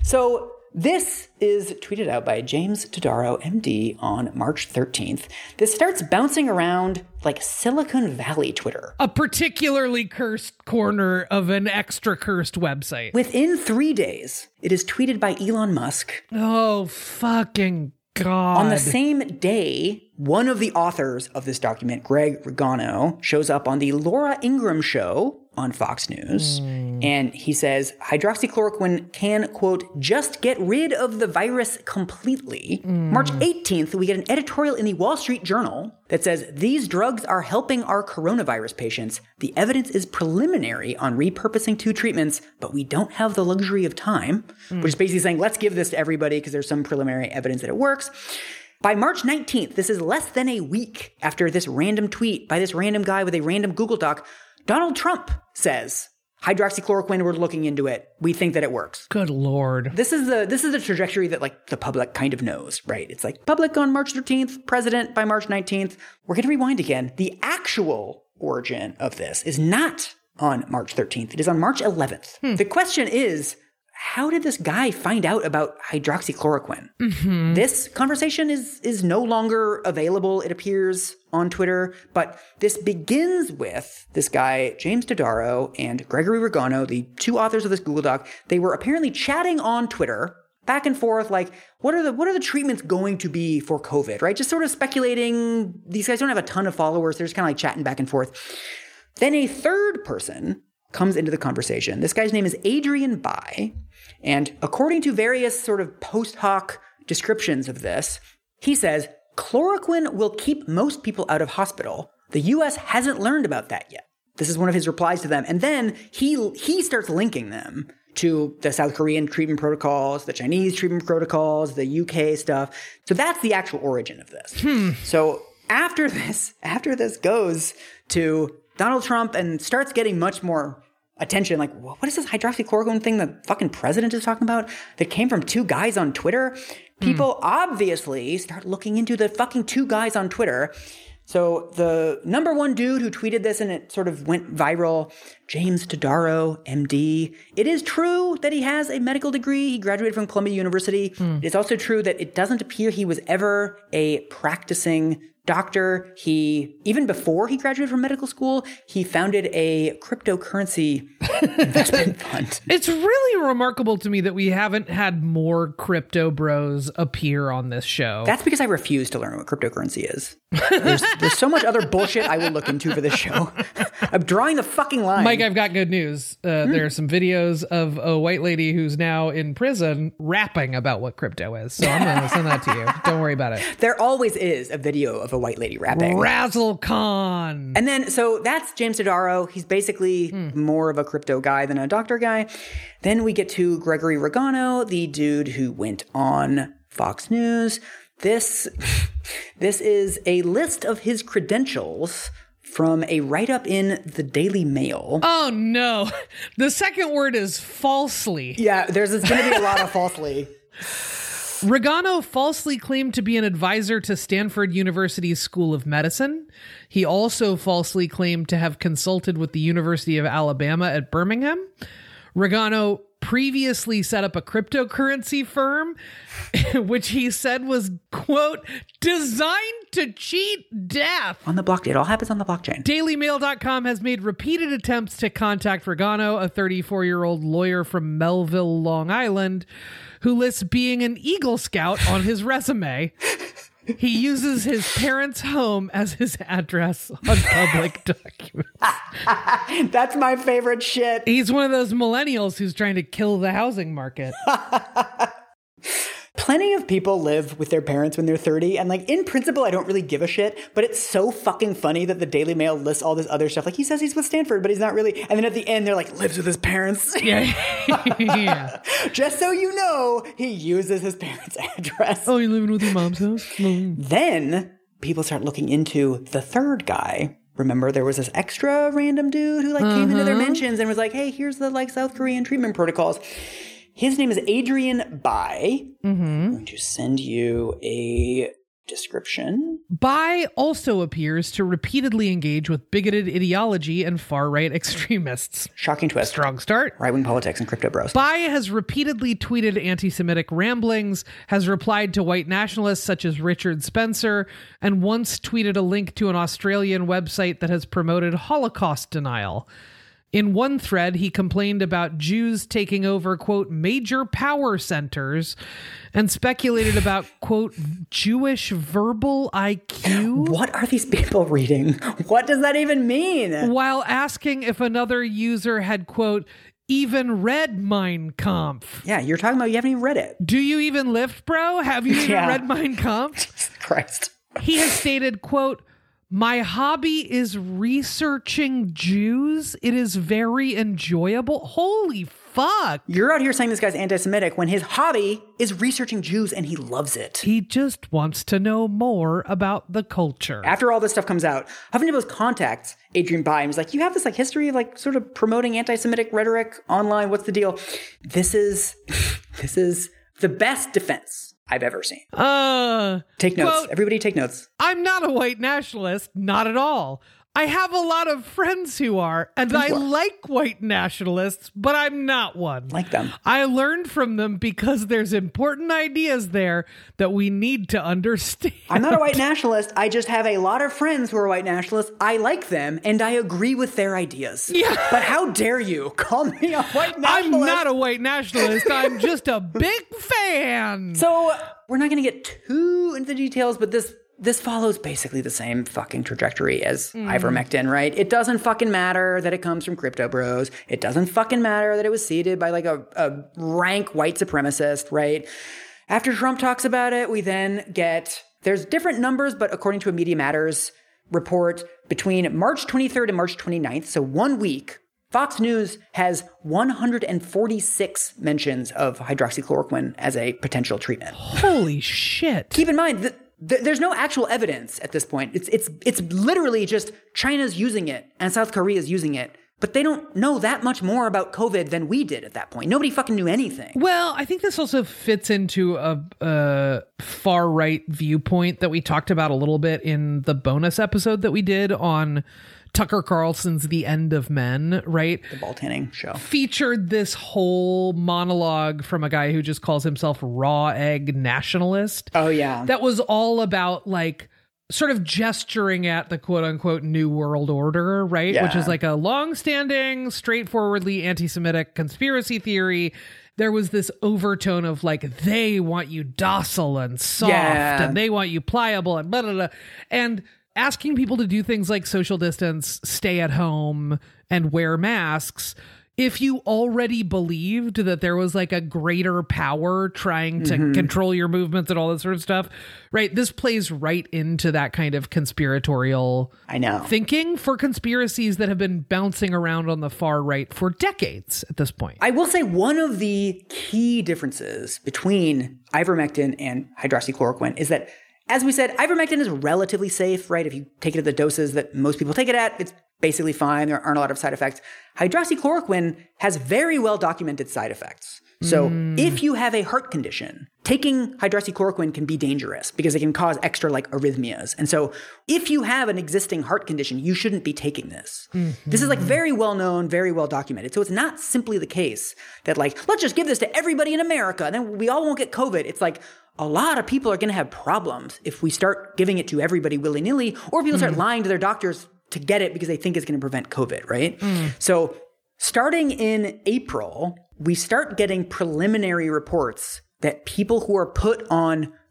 So this is tweeted out by James Todaro, M D, on March thirteenth. This starts bouncing around like Silicon Valley Twitter. A particularly cursed corner of an extra cursed website. Within three days, it is tweeted by Elon Musk. Oh, fucking God. On the same day, one of the authors of this document, Greg Rugano, shows up on the Laura Ingraham show on Fox News, mm. and he says hydroxychloroquine can, quote, just get rid of the virus completely. Mm. March eighteenth, we get an editorial in the Wall Street Journal that says these drugs are helping our coronavirus patients. The evidence is preliminary on repurposing two treatments, but we don't have the luxury of time, mm. which is basically saying let's give this to everybody because there's some preliminary evidence that it works. By March nineteenth, this is less than a week after this random tweet by this random guy with a random Google Doc, Donald Trump says, hydroxychloroquine, we're looking into it. We think that it works. Good Lord. This is the this is the trajectory that like the public kind of knows, right? It's like public on March thirteenth, president by March nineteenth. We're going to rewind again. The actual origin of this is not on March thirteenth. It is on March eleventh. Hmm. The question is, how did this guy find out about hydroxychloroquine? Mm-hmm. This conversation is is no longer available, it appears, on Twitter. But this begins with this guy, James Todaro, and Gregory Rugano, the two authors of this Google Doc. They were apparently chatting on Twitter, back and forth, like, what are the what are the treatments going to be for COVID, right? Just sort of speculating. These guys don't have a ton of followers. They're just kind of like chatting back and forth. Then a third person comes into the conversation. This guy's name is Adrian Bai. And according to various sort of post hoc descriptions of this, he says, chloroquine will keep most people out of hospital. The U S hasn't learned about that yet. This is one of his replies to them. And then he he starts linking them to the South Korean treatment protocols, the Chinese treatment protocols, the U K stuff. So that's the actual origin of this. Hmm. So after this, after this goes to Donald Trump and starts getting much more attention, like, what is this hydroxychloroquine thing the fucking president is talking about that came from two guys on Twitter? People mm. obviously start looking into the fucking two guys on Twitter. So the number one dude who tweeted this and it sort of went viral, James Todaro, M D. It is true that he has a medical degree. He graduated from Columbia University. Mm. It's also true that it doesn't appear he was ever a practicing doctor. He, even before he graduated from medical school, he founded a cryptocurrency investment fund. It's really remarkable to me that we haven't had more crypto bros appear on this show. That's because I refuse to learn what cryptocurrency is. There's, there's so much other bullshit I will look into for this show. I'm drawing the fucking line. Mike, I've got good news. Uh, mm. There are some videos of a white lady who's now in prison rapping about what crypto is. So I'm going to send that to you. Don't worry about it. There always is a video of a white lady rapping. Razzlecon. And then, so that's James Todaro. He's basically mm. more of a crypto guy than a doctor guy. Then we get to Gregory Rugano, the dude who went on Fox News. This, this is a list of his credentials from a write-up in the Daily Mail. Oh, no. The second word is falsely. Yeah, there's, there's going to be a lot of falsely. Rugano falsely claimed to be an advisor to Stanford University's School of Medicine. He also falsely claimed to have consulted with the University of Alabama at Birmingham. Rugano previously set up a cryptocurrency firm, which he said was, quote, designed to cheat death. On the blockchain. It all happens on the blockchain. Daily Mail dot com has made repeated attempts to contact Rugano, a thirty-four-year-old lawyer from Melville, Long Island, who lists being an Eagle Scout on his resume. He uses his parents' home as his address on public documents. That's my favorite shit. He's one of those millennials who's trying to kill the housing market. Plenty of people live with their parents when they're thirty. And like, in principle, I don't really give a shit. But it's so fucking funny that the Daily Mail lists all this other stuff. Like, he says he's with Stanford, but he's not really. And then at the end, they're like, lives with his parents. Yeah. Yeah. Just so you know, he uses his parents' address. Oh, you're living with your mom's house? Mm. Then people start looking into the third guy. Remember, there was this extra random dude who like uh-huh. came into their mentions and was like, hey, here's the like South Korean treatment protocols. His name is Adrian Bai. Mm-hmm. I'm going to send you a description. Bai also appears to repeatedly engage with bigoted ideology and far-right extremists. Shocking twist. Strong start. Right-wing politics and crypto bros. Bai has repeatedly tweeted anti-Semitic ramblings, has replied to white nationalists such as Richard Spencer, and once tweeted a link to an Australian website that has promoted Holocaust denial. In one thread, he complained about Jews taking over, quote, major power centers and speculated about, quote, Jewish verbal I Q. What are these people reading? What does that even mean? While asking if another user had, quote, even read Mein Kampf. Yeah, you're talking about you haven't even read it. Do you even lift, bro? Have you even yeah. read Mein Kampf? Jesus Christ. He has stated, quote, my hobby is researching Jews. It is very enjoyable. Holy fuck. You're out here saying this guy's anti-Semitic when his hobby is researching Jews and he loves it. He just wants to know more about the culture. After all this stuff comes out, Huffington Post contacts Adrian Bai and was like, you have this like history of like sort of promoting anti-Semitic rhetoric online. What's the deal? This is, this is the best defense I've ever seen. Uh, take notes. Quote, everybody take notes. I'm not a white nationalist. Not at all. I have a lot of friends who are, and I like white nationalists, but I'm not one. Like them. I learned from them because there's important ideas there that we need to understand. I'm not a white nationalist. I just have a lot of friends who are white nationalists. I like them, and I agree with their ideas. Yeah. But how dare you call me a white nationalist? I'm not a white nationalist. I'm just a big fan. So we're not going to get too into the details, but this... This follows basically the same fucking trajectory as mm. ivermectin, right? It doesn't fucking matter that it comes from crypto bros. It doesn't fucking matter that it was seeded by like a, a rank white supremacist, right? After Trump talks about it, we then get, there's different numbers, but according to a Media Matters report, between March twenty-third and March twenty-ninth, so one week, Fox News has one hundred forty-six mentions of hydroxychloroquine as a potential treatment. Holy shit. Keep in mind that there's no actual evidence at this point. It's it's it's literally just China's using it and South Korea's using it. But they don't know that much more about COVID than we did at that point. Nobody fucking knew anything. Well, I think this also fits into a, a far-right viewpoint that we talked about a little bit in the bonus episode that we did on Tucker Carlson's The End of Men, right? The ball tanning show. Featured this whole monologue from a guy who just calls himself Raw Egg Nationalist. Oh, yeah. That was all about, like, sort of gesturing at the quote-unquote New World Order, right? Yeah. Which is like a long-standing, straightforwardly anti-Semitic conspiracy theory. There was this overtone of, like, they want you docile and soft, yeah. and they want you pliable, and blah, blah, blah. And asking people to do things like social distance, stay at home, and wear masks, if you already believed that there was like a greater power trying to mm-hmm. control your movements and all that sort of stuff, right? This plays right into that kind of conspiratorial I know. thinking for conspiracies that have been bouncing around on the far right for decades at this point. I will say one of the key differences between ivermectin and hydroxychloroquine is that, as we said, ivermectin is relatively safe, right? If you take it at the doses that most people take it at, it's basically fine. There aren't a lot of side effects. Hydroxychloroquine has very well documented side effects. So mm. if you have a heart condition, taking hydroxychloroquine can be dangerous because it can cause extra like arrhythmias. And so if you have an existing heart condition, you shouldn't be taking this. Mm-hmm. This is like very well known, very well documented. So it's not simply the case that like, let's just give this to everybody in America and then we all won't get COVID. It's like, a lot of people are going to have problems if we start giving it to everybody willy-nilly, or people mm. start lying to their doctors to get it because they think it's going to prevent COVID, right? Mm. So starting in April, we start getting preliminary reports that people who are put on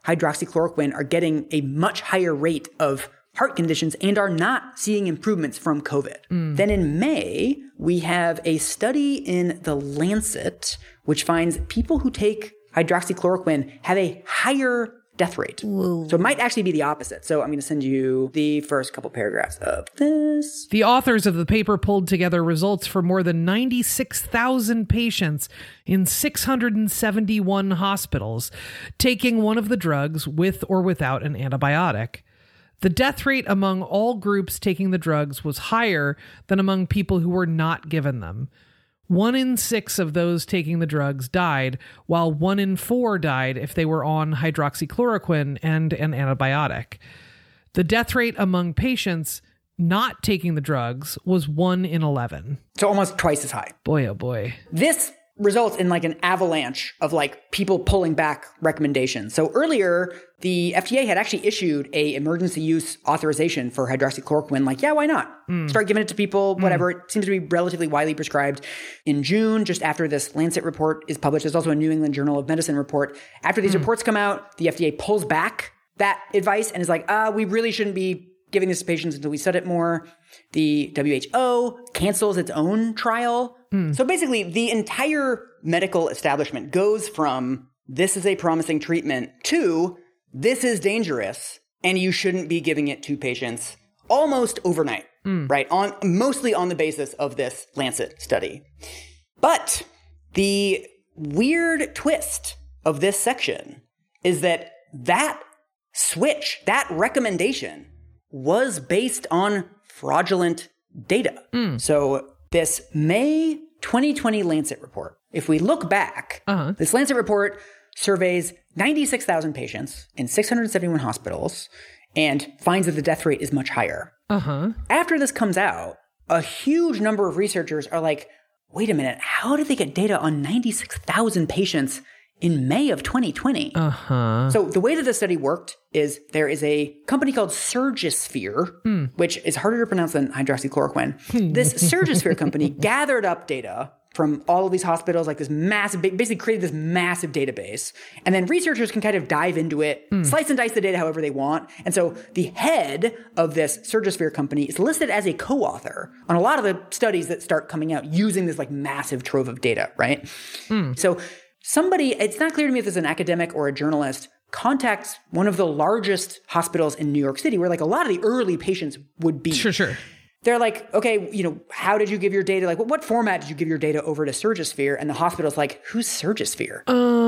hydroxychloroquine are getting a much higher rate of heart conditions and are not seeing improvements from COVID. Mm. Then in May, we have a study in The Lancet, which finds people who take hydroxychloroquine have a higher death rate. Whoa. So it might actually be the opposite. So I'm going to send you the first couple paragraphs of this. The authors of the paper pulled together results for more than ninety-six thousand patients in six hundred seventy-one hospitals taking one of the drugs with or without an antibiotic. The death rate among all groups taking the drugs was higher than among people who were not given them. One in six of those taking the drugs died, while one in four died if they were on hydroxychloroquine and an antibiotic. The death rate among patients not taking the drugs was one in eleven. So almost twice as high. Boy, oh boy. This results in like an avalanche of like people pulling back recommendations. So earlier, the F D A had actually issued a emergency use authorization for hydroxychloroquine. Like, yeah, why not? Mm. Start giving it to people, whatever. Mm. It seems to be relatively widely prescribed. In June, just after this Lancet report is published, there's also a New England Journal of Medicine report. After these mm. reports come out, the F D A pulls back that advice and is like, ah, we really shouldn't be giving this to patients until we study it more. The W H O cancels its own trial. Mm. So basically, the entire medical establishment goes from this is a promising treatment to this is dangerous and you shouldn't be giving it to patients almost overnight, mm. right? On mostly on the basis of this Lancet study. But the weird twist of this section is that that switch, that recommendation was based on fraudulent data. Mm. So this May twenty twenty Lancet report, if we look back, uh-huh. this Lancet report surveys ninety-six thousand patients in six hundred seventy-one hospitals and finds that the death rate is much higher. Uh-huh. After this comes out, a huge number of researchers are like, wait a minute, how did they get data on ninety-six thousand patients in May of twenty twenty? Uh-huh. So the way that the study worked is there is a company called Surgisphere, mm. which is harder to pronounce than hydroxychloroquine. This Surgisphere company gathered up data from all of these hospitals, like this massive, basically created this massive database. And then researchers can kind of dive into it, mm. slice and dice the data however they want. And so the head of this Surgisphere company is listed as a co-author on a lot of the studies that start coming out using this like massive trove of data, right? Mm. So somebody, it's not clear to me if this is an academic or a journalist, contacts one of the largest hospitals in New York City where like a lot of the early patients would be. Sure, sure. They're like, okay, you know, how did you give your data? Like, what, what format did you give your data over to Surgisphere? And the hospital's like, who's Surgisphere?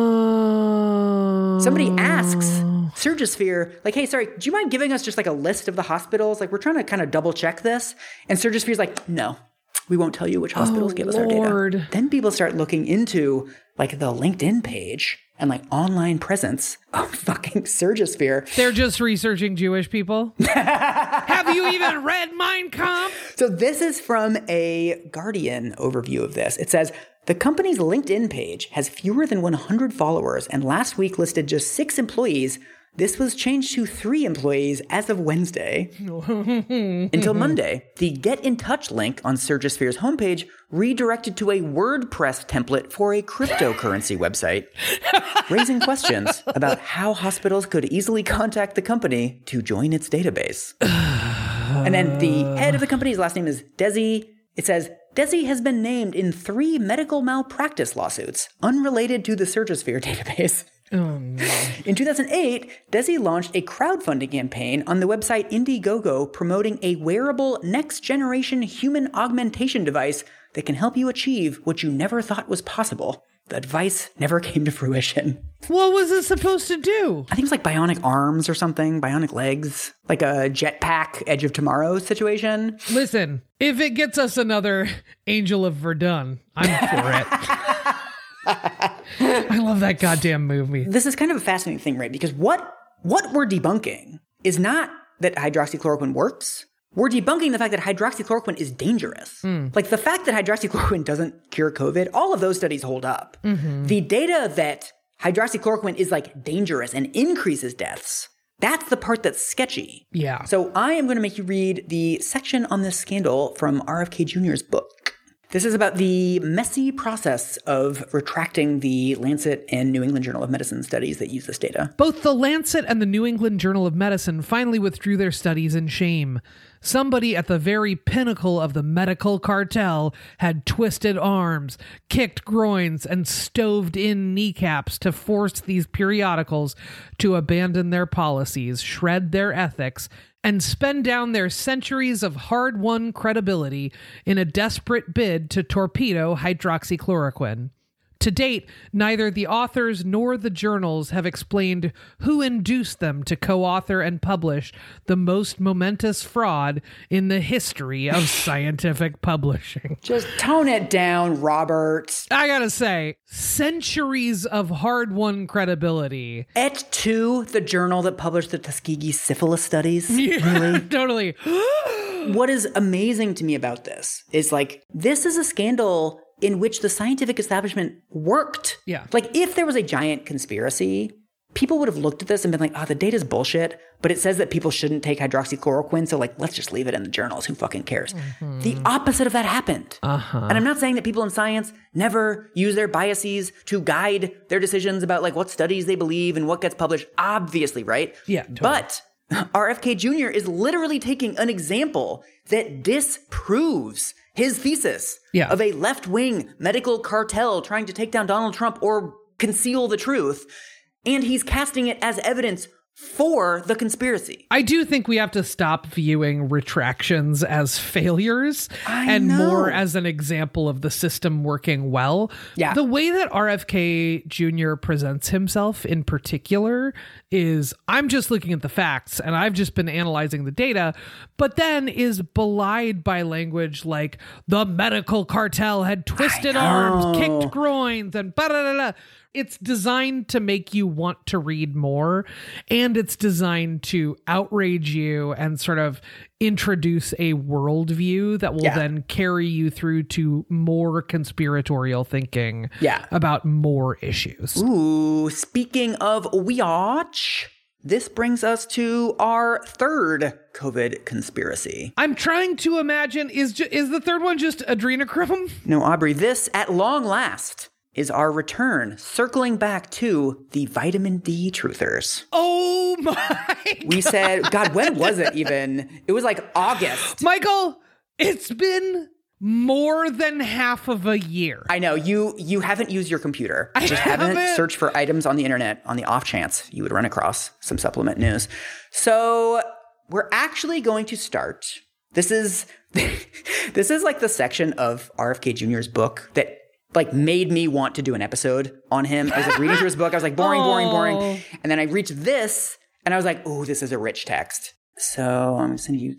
Uh... Somebody asks Surgisphere, like, hey, sorry, do you mind giving us just like a list of the hospitals? Like, we're trying to kind of double check this. And Surgisphere's like, no, we won't tell you which hospitals oh, give us Lord. our data. Then people start looking into like the LinkedIn page and like online presence of fucking Surgisphere. They're just researching Jewish people. Have you even read Mein Kampf? So this is from a Guardian overview of this. It says, the company's LinkedIn page has fewer than one hundred followers and last week listed just six employees. This was changed to three employees as of Wednesday. Until Monday, the Get in Touch link on Surgisphere's homepage redirected to a WordPress template for a cryptocurrency website, raising questions about how hospitals could easily contact the company to join its database. And then the head of the company's last name is Desi. It says, Desi has been named in three medical malpractice lawsuits unrelated to the Surgisphere database. Oh, no. In two thousand eight, Desi launched a crowdfunding campaign on the website Indiegogo promoting a wearable next-generation human augmentation device that can help you achieve what you never thought was possible. The device never came to fruition. What was it supposed to do? I think it was like bionic arms or something, bionic legs, like a jetpack Edge of Tomorrow situation. Listen, if it gets us another Angel of Verdun, I'm for it. I love that goddamn movie. This is kind of a fascinating thing, right? Because what what we're debunking is not that hydroxychloroquine works. We're debunking the fact that hydroxychloroquine is dangerous. Mm. Like the fact that hydroxychloroquine doesn't cure COVID, all of those studies hold up. Mm-hmm. The data that hydroxychloroquine is like dangerous and increases deaths, that's the part that's sketchy. Yeah. So I am going to make you read the section on this scandal from R F K Junior's book. This is about the messy process of retracting the Lancet and New England Journal of Medicine studies that use this data. Both the Lancet and the New England Journal of Medicine finally withdrew their studies in shame. Somebody at the very pinnacle of the medical cartel had twisted arms, kicked groins, and stoved in kneecaps to force these periodicals to abandon their policies, shred their ethics, and spend down their centuries of hard-won credibility in a desperate bid to torpedo hydroxychloroquine. To date, neither the authors nor the journals have explained who induced them to co-author and publish the most momentous fraud in the history of scientific publishing. Just tone it down, Robert. I gotta say, centuries of hard-won credibility. Et tu, the journal that published the Tuskegee syphilis studies? Yeah, really? Totally. What is amazing to me about this is, like, this is a scandal in which the scientific establishment worked. Yeah. Like, if there was a giant conspiracy, people would have looked at this and been like, oh, the data's bullshit, but it says that people shouldn't take hydroxychloroquine, so, like, let's just leave it in the journals. Who fucking cares? Mm-hmm. The opposite of that happened. Uh-huh. And I'm not saying that people in science never use their biases to guide their decisions about, like, what studies they believe and what gets published. Obviously, right? Yeah, totally. But R F K Junior is literally taking an example that disproves his thesis yeah. of a left-wing medical cartel trying to take down Donald Trump or conceal the truth, and he's casting it as evidence for the conspiracy. I do think we have to stop viewing retractions as failures I and know. more as an example of the system working well. Yeah. The way that R F K Junior presents himself in particular is, I'm just looking at the facts and I've just been analyzing the data, but then is belied by language like the medical cartel had twisted arms, kicked groins, and blah, blah, blah, blah. It's designed to make you want to read more, and it's designed to outrage you and sort of introduce a worldview that will yeah. then carry you through to more conspiratorial thinking yeah. about more issues. Ooh, speaking of watch, this brings us to our third COVID conspiracy. I'm trying to imagine, is ju- is the third one just adrenochrome? No, Aubrey, this, at long last, is our return, circling back to the vitamin D truthers. Oh my We God. said, God, when was it even? It was like August. Michael, it's been more than half of a year. I know, you you haven't used your computer. I Just haven't haven't. searched for items on the internet on the off chance you would run across some supplement news. So we're actually going to start. This is this is like the section of R F K Junior's book that like made me want to do an episode on him. I was like reading through his book. I was like, boring, boring, boring. And then I reached this and I was like, oh, this is a rich text. So I'm going to send you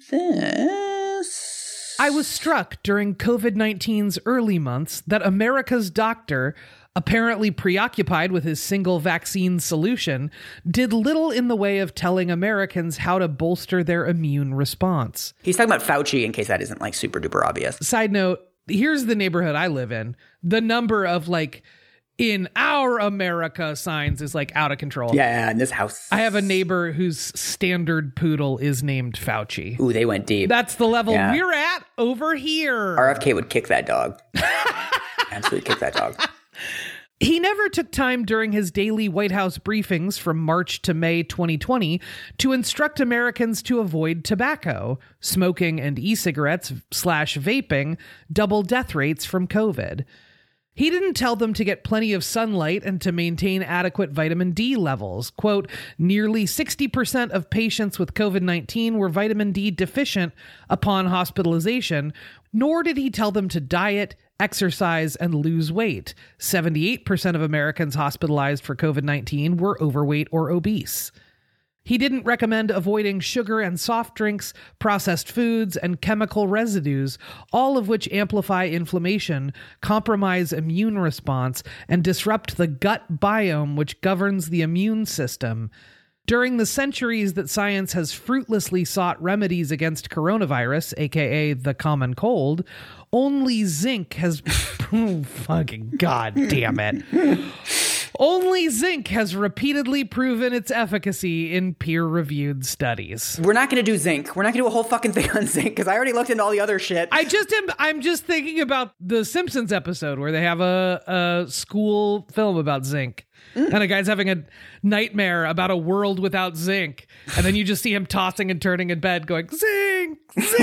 this. I was struck during COVID nineteen's early months that America's doctor, apparently preoccupied with his single vaccine solution, did little in the way of telling Americans how to bolster their immune response. He's talking about Fauci in case that isn't like super duper obvious. Side note, here's the neighborhood I live in. The number of like in our America signs is like out of control. Yeah, in this house. I have a neighbor whose standard poodle is named Fauci. Ooh, they went deep. That's the level Yeah. we're at over here. R F K would kick that dog. Absolutely kick that dog. He never took time during his daily White House briefings from March to May twenty twenty to instruct Americans to avoid tobacco, smoking, and e-cigarettes slash vaping double death rates from COVID. He didn't tell them to get plenty of sunlight and to maintain adequate vitamin D levels. Quote, nearly sixty percent of patients with COVID nineteen were vitamin D deficient upon hospitalization, nor did he tell them to diet, exercise, and lose weight. seventy-eight percent of Americans hospitalized for COVID nineteen were overweight or obese. He didn't recommend avoiding sugar and soft drinks, processed foods, and chemical residues, all of which amplify inflammation, compromise immune response, and disrupt the gut biome which governs the immune system. During the centuries that science has fruitlessly sought remedies against coronavirus, aka the common cold, only zinc has... oh, fucking god damn it. Only zinc has repeatedly proven its efficacy in peer-reviewed studies. We're not going to do zinc. We're not going to do a whole fucking thing on zinc because I already looked into all the other shit. I just am, I'm just thinking about the Simpsons episode where they have a, a school film about zinc. Mm. And a guy's having a nightmare about a world without zinc. And then you just see him tossing and turning in bed going, zinc,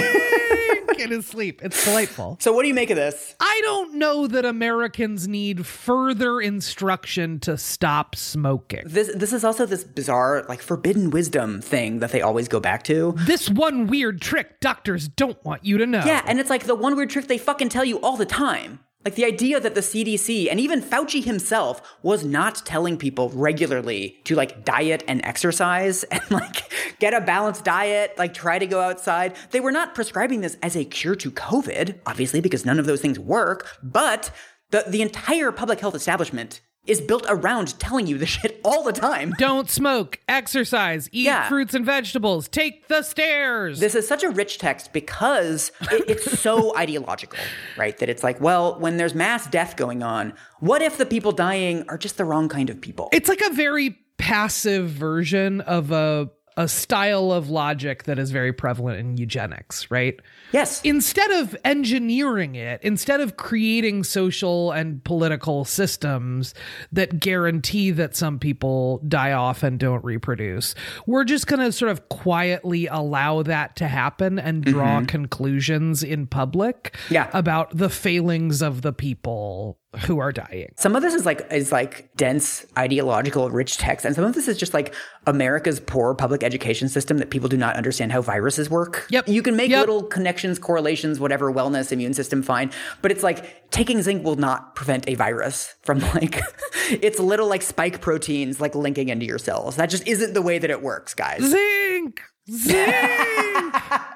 zinc, in his sleep. It's delightful. So what do you make of this? I don't know that Americans need further instruction to stop smoking. This this is also this bizarre, like, forbidden wisdom thing that they always go back to. This one weird trick doctors don't want you to know. Yeah, and it's like the one weird trick they fucking tell you all the time. Like the idea that the C D C and even Fauci himself was not telling people regularly to like diet and exercise and like get a balanced diet, like try to go outside. They were not prescribing this as a cure to COVID, obviously, because none of those things work. But the, the entire public health establishment is built around telling you this shit all the time. Don't smoke, exercise, eat yeah. fruits and vegetables, take the stairs. This is such a rich text because it, it's so ideological, right? That it's like, well, when there's mass death going on, what if the people dying are just the wrong kind of people? It's like a very passive version of a a style of logic that is very prevalent in eugenics, right? Yes. Instead of engineering it, instead of creating social and political systems that guarantee that some people die off and don't reproduce, we're just going to sort of quietly allow that to happen and draw mm-hmm. conclusions in public yeah. about the failings of the people who are dying. Some of this is like is like dense ideological rich text, and some of this is just like America's poor public education system that people do not understand how viruses work. Yep. You can make yep. little connections, correlations, whatever, wellness, immune system, fine. But it's like taking zinc will not prevent a virus from like it's little like spike proteins like linking into your cells. That just isn't the way that it works, guys. Zinc! Zinc!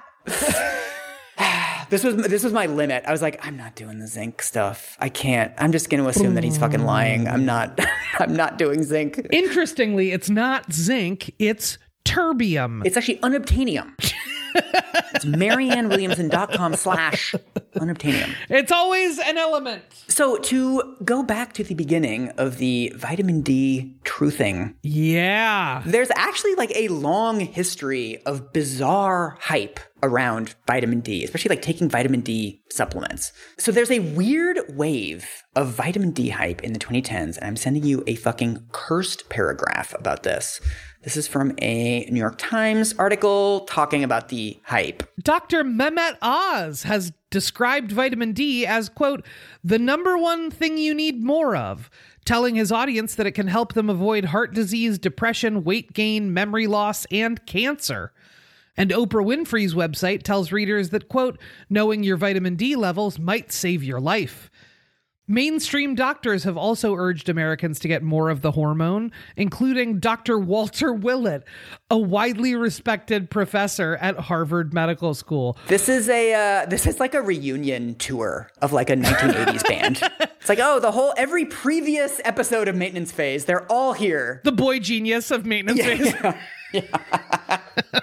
This was this was my limit. I was like, I'm not doing the zinc stuff. I can't. I'm just going to assume that he's fucking lying. I'm not. I'm not doing zinc. Interestingly, it's not zinc. It's terbium. It's actually unobtainium. It's mariannewilliamson.com slash unobtainium. It's always an element. So to go back to the beginning of the vitamin D truthing. Yeah. There's actually like a long history of bizarre hype around vitamin D, especially like taking vitamin D supplements. So there's a weird wave of vitamin D hype in the twenty tens, and I'm sending you a fucking cursed paragraph about this. This is from a New York Times article talking about the hype. Doctor Mehmet Oz has described vitamin D as, quote, the number one thing you need more of, telling his audience that it can help them avoid heart disease, depression, weight gain, memory loss, and cancer. And Oprah Winfrey's website tells readers that, quote, knowing your vitamin D levels might save your life. Mainstream doctors have also urged Americans to get more of the hormone, including Doctor Walter Willett, a widely respected professor at Harvard Medical School. This is a uh, this is like a reunion tour of like a nineteen eighties band. It's like, oh, the whole every previous episode of Maintenance Phase, they're all here. The boy genius of Maintenance yeah, Phase. Yeah. Yeah.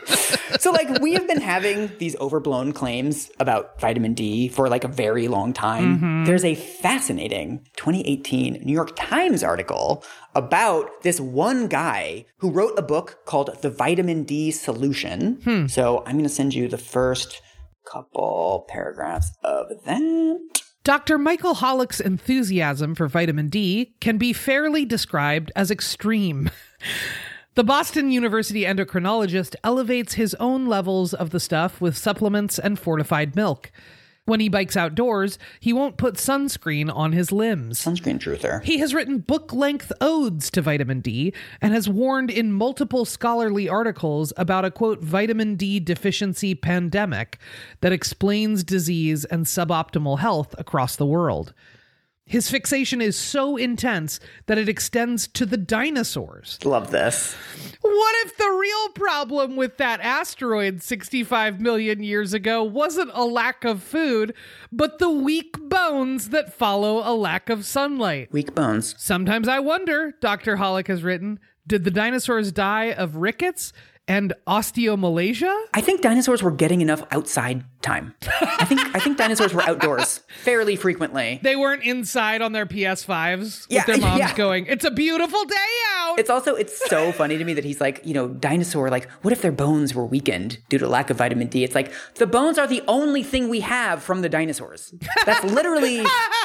So like we have been having these overblown claims about vitamin D for like a very long time. Mm-hmm. There's a fascinating twenty eighteen New York Times article about this one guy who wrote a book called The Vitamin D Solution. Hmm. So I'm going to send you the first couple paragraphs of that. Doctor Michael Hollick's enthusiasm for vitamin D can be fairly described as extreme. The Boston University endocrinologist elevates his own levels of the stuff with supplements and fortified milk. When he bikes outdoors, he won't put sunscreen on his limbs. Sunscreen truther. He has written book-length odes to vitamin D and has warned in multiple scholarly articles about a, quote, vitamin D deficiency pandemic that explains disease and suboptimal health across the world. His fixation is so intense that it extends to the dinosaurs. Love this. What if the real problem with that asteroid sixty-five million years ago wasn't a lack of food, but the weak bones that follow a lack of sunlight? Weak bones. Sometimes I wonder, Doctor Hollick has written, did the dinosaurs die of rickets? and osteomalacia? I think dinosaurs were getting enough outside time. I think I think dinosaurs were outdoors fairly frequently. They weren't inside on their P S fives Yeah, with their moms yeah. going, it's a beautiful day out. It's also, it's so funny to me that he's like, you know, dinosaur, like, what if their bones were weakened due to lack of vitamin D? It's like, the bones are the only thing we have from the dinosaurs. That's literally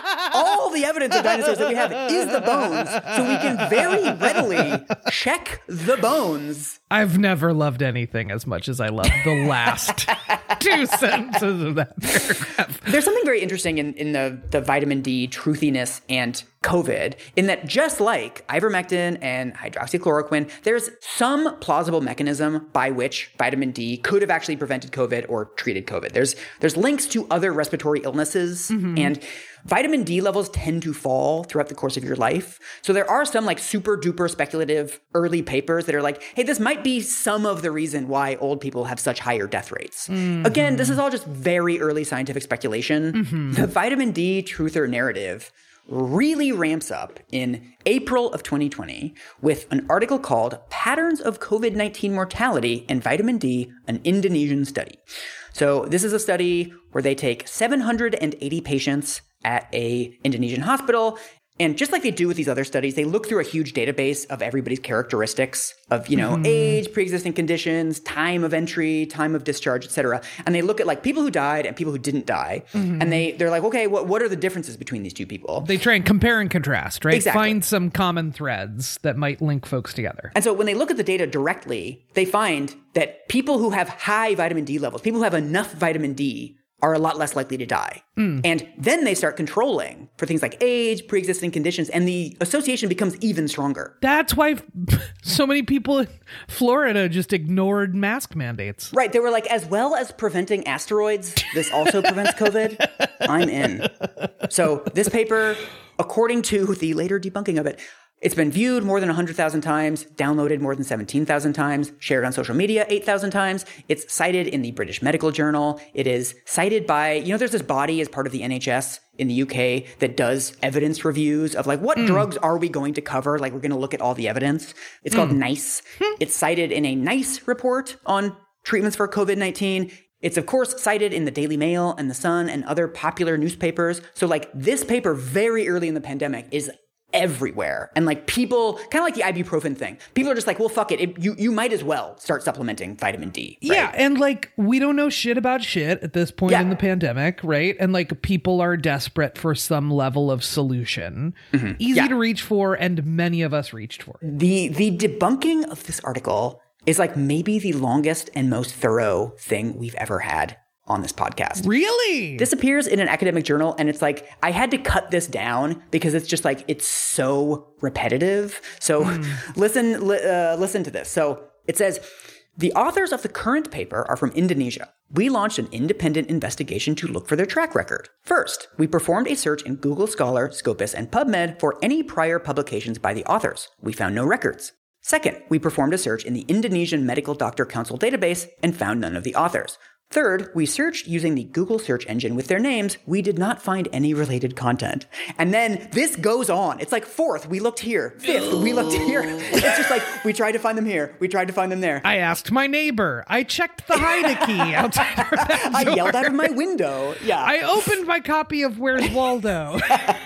all the evidence of dinosaurs that we have is the bones. So we can very readily check the bones. I've never loved anything as much as I love the last two sentences of that paragraph. There's something very interesting in, in the, the vitamin D truthiness and COVID, in that just like ivermectin and hydroxychloroquine, there's some plausible mechanism by which vitamin D could have actually prevented COVID or treated COVID. There's there's links to other respiratory illnesses, mm-hmm. and vitamin D levels tend to fall throughout the course of your life. So there are some like super duper speculative early papers that are like, hey, this might be some of the reason why old people have such higher death rates. Mm-hmm. Again, this is all just very early scientific speculation. Mm-hmm. The vitamin D truther narrative really ramps up in April of twenty twenty with an article called Patterns of COVID nineteen Mortality and Vitamin D, an Indonesian Study. So this is a study where they take seven hundred eighty patients at a Indonesian hospital, and just like they do with these other studies, they look through a huge database of everybody's characteristics of, you know, mm-hmm. age, pre-existing conditions, time of entry, time of discharge, et cetera. And they look at like people who died and people who didn't die. Mm-hmm. And they, they're like, okay, what, what are the differences between these two people? They try and compare and contrast, right? Exactly. Find some common threads that might link folks together. And so when they look at the data directly, they find that people who have high vitamin D levels, people who have enough vitamin D, are a lot less likely to die. Mm. And then they start controlling for things like age, pre-existing conditions, and the association becomes even stronger. That's why so many people in Florida just ignored mask mandates. Right. They were like, as well as preventing asteroids, this also prevents COVID. I'm in. So this paper, according to the later debunking of it, it's been viewed more than one hundred thousand times, downloaded more than seventeen thousand times, shared on social media eight thousand times. It's cited in the British Medical Journal. It is cited by, you know, there's this body as part of the N H S in the U K that does evidence reviews of like, what mm. drugs are we going to cover? Like, we're going to look at all the evidence. It's mm. called NICE. It's cited in a NICE report on treatments for COVID nineteen. It's, of course, cited in the Daily Mail and the Sun and other popular newspapers. So, like, this paper very early in the pandemic is everywhere. And like people, kind of like the ibuprofen thing. People are just like, well, fuck it. it you, you might as well start supplementing vitamin D. Right? Yeah. And like, we don't know shit about shit at this point yeah. in the pandemic, right? And like people are desperate for some level of solution. Mm-hmm. Easy yeah. to reach for, and many of us reached for. The, the debunking of this article is like maybe the longest and most thorough thing we've ever had on this podcast. Really? This appears in an academic journal, and it's like, I had to cut this down because it's just like, it's so repetitive. So mm. listen, li- uh, listen to this. So it says, the authors of the current paper are from Indonesia. We launched an independent investigation to look for their track record. First, we performed a search in Google Scholar, Scopus, and PubMed for any prior publications by the authors. We found no records. Second, we performed a search in the Indonesian Medical Doctor Council database and found none of the authors. Third, we searched using the Google search engine with their names. We did not find any related content. And then this goes on. It's like fourth, we looked here. Fifth, we looked here. It's just like, we tried to find them here. We tried to find them there. I asked my neighbor. I checked the Heineke outside her back I door. yelled out of my window. Yeah. I opened my copy of Where's Waldo?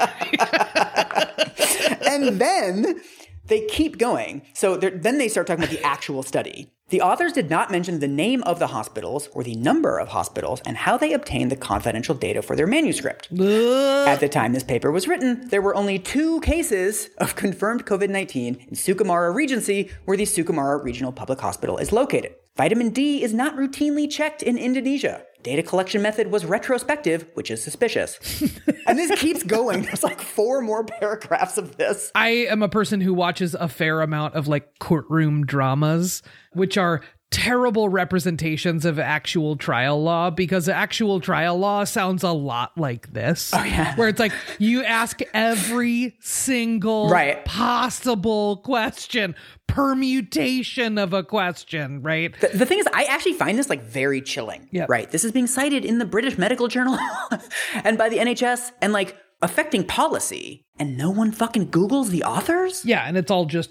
And then they keep going. So then they start talking about the actual study. The authors did not mention the name of the hospitals or the number of hospitals and how they obtained the confidential data for their manuscript. At the time this paper was written, there were only two cases of confirmed COVID nineteen in Sukumara Regency, where the Sukumara Regional Public Hospital is located. Vitamin D is not routinely checked in Indonesia. Data collection method was retrospective, which is suspicious. And this keeps going. There's like four more paragraphs of this. I am a person who watches a fair amount of like courtroom dramas, which are terrible representations of actual trial law, because actual trial law sounds a lot like this. Oh, yeah. Where it's like you ask every single right. possible question, permutation of a question, right? The, the thing is, I actually find this like very chilling, yep. right? This is being cited in the British Medical Journal and by the N H S and like affecting policy, and no one fucking Googles the authors? Yeah, and it's all just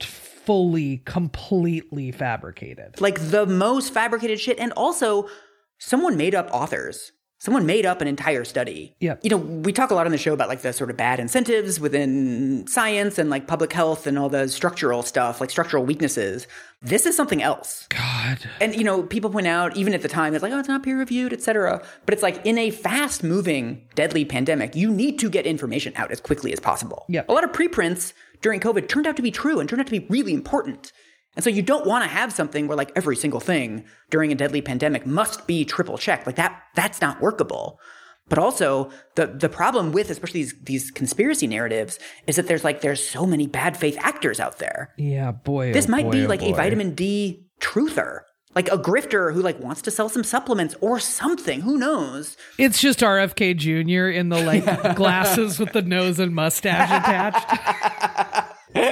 fully, completely fabricated. Like the most fabricated shit. And also, someone made up authors. Someone made up an entire study. Yeah. You know, we talk a lot on the show about like the sort of bad incentives within science and like public health and all the structural stuff, like structural weaknesses. This is something else. God. And, you know, people point out, even at the time, it's like, oh, it's not peer reviewed, et cetera. But it's like in a fast moving, deadly pandemic, you need to get information out as quickly as possible. Yep. A lot of preprints during COVID turned out to be true and turned out to be really important. And so you don't want to have something where like every single thing during a deadly pandemic must be triple checked. Like that, that's not workable. But also the the problem with especially these, these conspiracy narratives is that there's like, there's so many bad faith actors out there. Yeah, boy. This oh might boy, be oh like boy. a vitamin D truther. Like a grifter who like wants to sell some supplements or something. Who knows? It's just R F K Junior in the like glasses with the nose and mustache attached.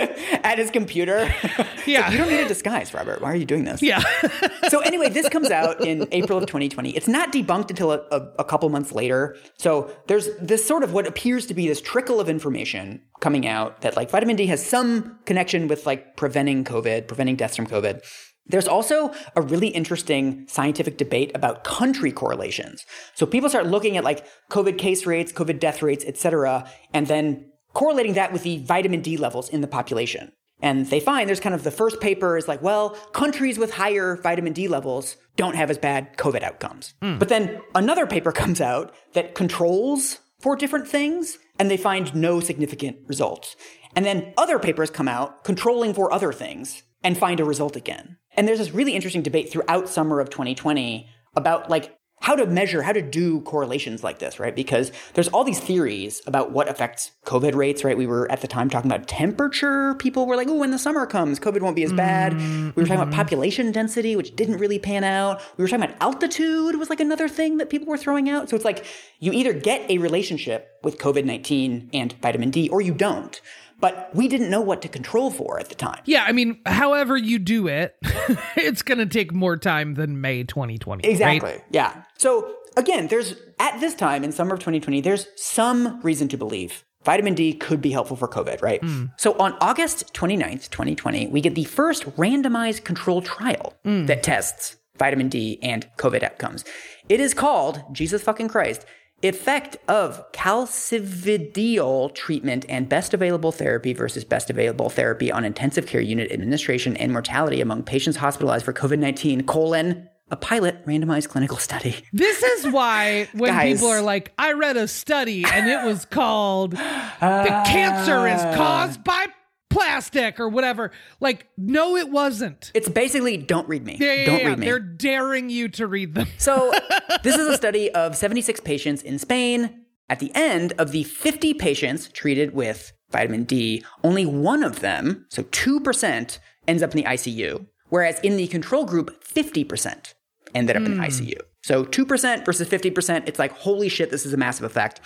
At his computer. Yeah. Like, you don't need a disguise, Robert. Why are you doing this? Yeah. So anyway, this comes out in April of twenty twenty. It's not debunked until a, a, a couple months later. So there's this sort of what appears to be this trickle of information coming out that like vitamin D has some connection with like preventing COVID, preventing deaths from COVID. There's also a really interesting scientific debate about country correlations. So people start looking at like COVID case rates, COVID death rates, et cetera, and then correlating that with the vitamin D levels in the population. And they find there's kind of the first paper is like, well, countries with higher vitamin D levels don't have as bad COVID outcomes. Mm. But then another paper comes out that controls for different things, and they find no significant results. And then other papers come out controlling for other things and find a result again. And there's this really interesting debate throughout summer of twenty twenty about like how to measure, how to do correlations like this, right? Because there's all these theories about what affects COVID rates, right? We were at the time talking about temperature. People were like, oh, when the summer comes, COVID won't be as bad. Mm-hmm. We were talking about population density, which didn't really pan out. We were talking about altitude was like another thing that people were throwing out. So it's like you either get a relationship with COVID nineteen and vitamin D or you don't. But we didn't know what to control for at the time. Yeah, I mean, however you do it, it's going to take more time than May twenty twenty. Exactly. Right? Yeah. So again, there's at this time in summer of twenty twenty, there's some reason to believe vitamin D could be helpful for COVID, right? Mm. So on August twenty-ninth, twenty twenty, we get the first randomized controlled trial mm. that tests vitamin D and COVID outcomes. It is called, Jesus fucking Christ, Effect of calcividiol treatment and best available therapy versus best available therapy on intensive care unit administration and mortality among patients hospitalized for COVID nineteen, colon, a pilot randomized clinical study. This is why when Guys. people are like, I read a study and it was called uh, The Cancer is Caused by Plastic or whatever. Like, no, it wasn't. It's basically don't read me. Yeah, yeah, don't yeah. read me. They're daring you to read them. So this is a study of seventy-six patients in Spain. At the end of the fifty patients treated with vitamin D, only one of them, so two percent, ends up in the I C U. Whereas in the control group, fifty percent ended up mm. in the I C U. So two percent versus fifty percent, it's like, holy shit, this is a massive effect.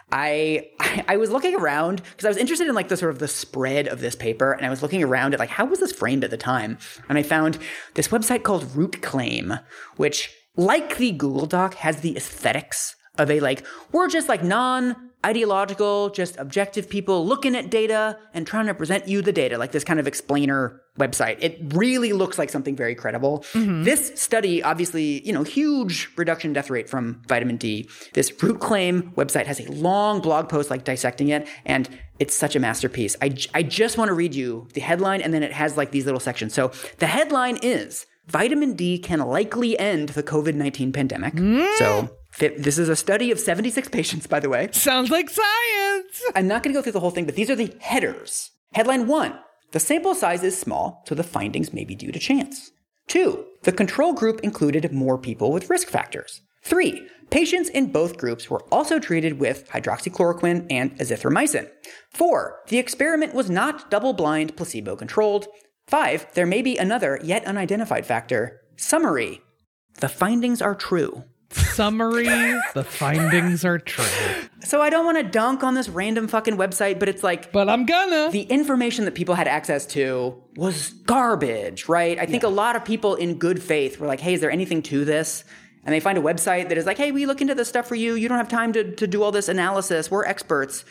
I, I I was looking around because I was interested in like the sort of the spread of this paper, and I was looking around at like how was this framed at the time, and I found this website called Root Claim, which like the Google Doc has the aesthetics of a like we're just like non-ideological, just objective people looking at data and trying to present you the data, like this kind of explainer website. It really looks like something very credible. Mm-hmm. This study, obviously, you know, huge reduction in death rate from vitamin D. This Root Claim website has a long blog post like dissecting it, and it's such a masterpiece. I, I just want to read you the headline, and then it has like these little sections. So the headline is, vitamin D can likely end the COVID nineteen pandemic. Mm. So this is a study of seventy-six patients, by the way. Sounds like science. I'm not going to go through the whole thing, but these are the headers. Headline one, the sample size is small, so the findings may be due to chance. Two, the control group included more people with risk factors. Three, patients in both groups were also treated with hydroxychloroquine and azithromycin. Four, the experiment was not double-blind placebo-controlled. Five, there may be another yet unidentified factor. Summary, the findings are true. Summary, the findings are true. So I don't want to dunk on this random fucking website, but it's like... But I'm gonna. The information that people had access to was garbage, right? I think yeah. a lot of people in good faith were like, hey, is there anything to this? And they find a website that is like, hey, we look into this stuff for you. You don't have time to, to do all this analysis. We're experts.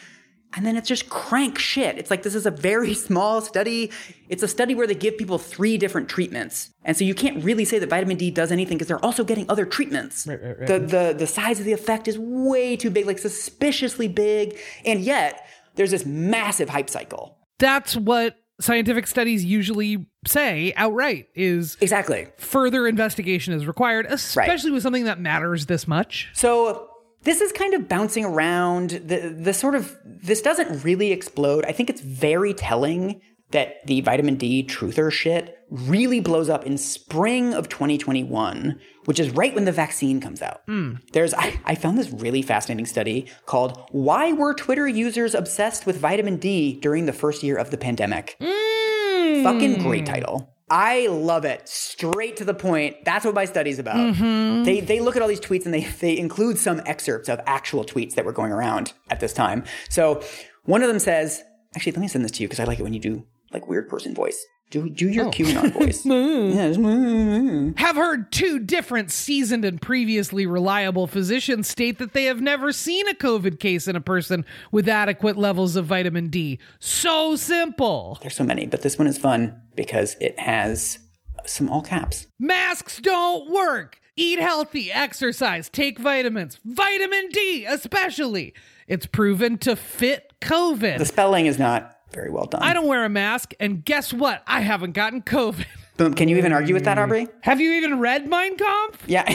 And then it's just crank shit. It's like, this is a very small study. It's a study where they give people three different treatments. And so you can't really say that vitamin D does anything because they're also getting other treatments. Right, right, right. The, the, the size of the effect is way too big, like suspiciously big. And yet there's this massive hype cycle. That's what scientific studies usually say outright is exactly further investigation is required, especially right. with something that matters this much. So this is kind of bouncing around. The, the sort of, this doesn't really explode. I think it's very telling that the vitamin D truther shit really blows up in spring of twenty twenty-one, which is right when the vaccine comes out. Mm. There's, I, I found this really fascinating study called Why Were Twitter Users Obsessed with Vitamin D During the First Year of the Pandemic? Mm. Fucking great title. I love it. Straight to the point. That's what my study's about. Mm-hmm. They they look at all these tweets and they they include some excerpts of actual tweets that were going around at this time. So one of them says, actually, let me send this to you because I like it when you do like weird person voice. Do do your oh. QAnon voice. Yes. Have heard two different seasoned and previously reliable physicians state that they have never seen a COVID case in a person with adequate levels of vitamin D. So simple. There's so many, but this one is fun because it has some all caps. Masks don't work. Eat healthy, exercise, take vitamins. Vitamin D especially. It's proven to fit COVID. The spelling is not very well done. I don't wear a mask, and guess what? I haven't gotten COVID. Boom. Can you even argue with that, Aubrey? Have you even read Mein Kampf? Yeah.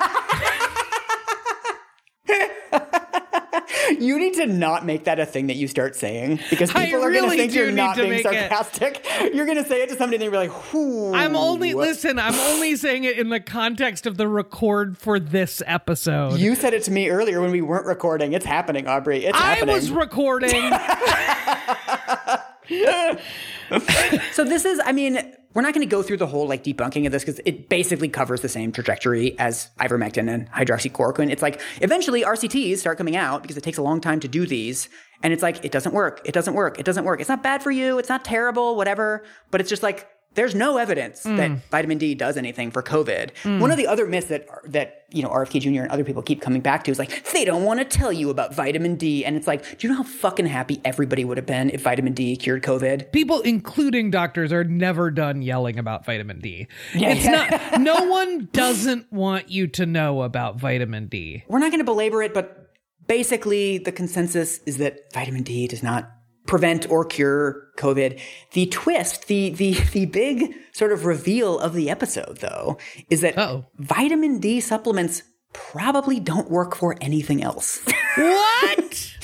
You need to not make that a thing that you start saying because people I are really going to think you're not being sarcastic. It. You're going to say it to somebody and they're like, "Ooh." I'm only, listen, I'm only saying it in the context of the record for this episode. You said it to me earlier when we weren't recording. It's happening, Aubrey. It's I happening. was recording. So this is, I mean, we're not going to go through the whole like debunking of this because it basically covers the same trajectory as ivermectin and hydroxychloroquine. It's like eventually R C Ts start coming out because it takes a long time to do these. And it's like, it doesn't work. It doesn't work. It doesn't work. It's not bad for you. It's not terrible, whatever. But it's just like, there's no evidence mm. that vitamin D does anything for COVID. Mm. One of the other myths that, that, you know, R F K Junior and other people keep coming back to is like, they don't want to tell you about vitamin D. And it's like, do you know how fucking happy everybody would have been if vitamin D cured COVID? People, including doctors, are never done yelling about vitamin D. Yeah, it's yeah. not, no one doesn't want you to know about vitamin D. We're not going to belabor it, but basically the consensus is that vitamin D does not prevent or cure COVID. The twist, the the the big sort of reveal of the episode, though, is that Uh-oh. vitamin D supplements probably don't work for anything else. What?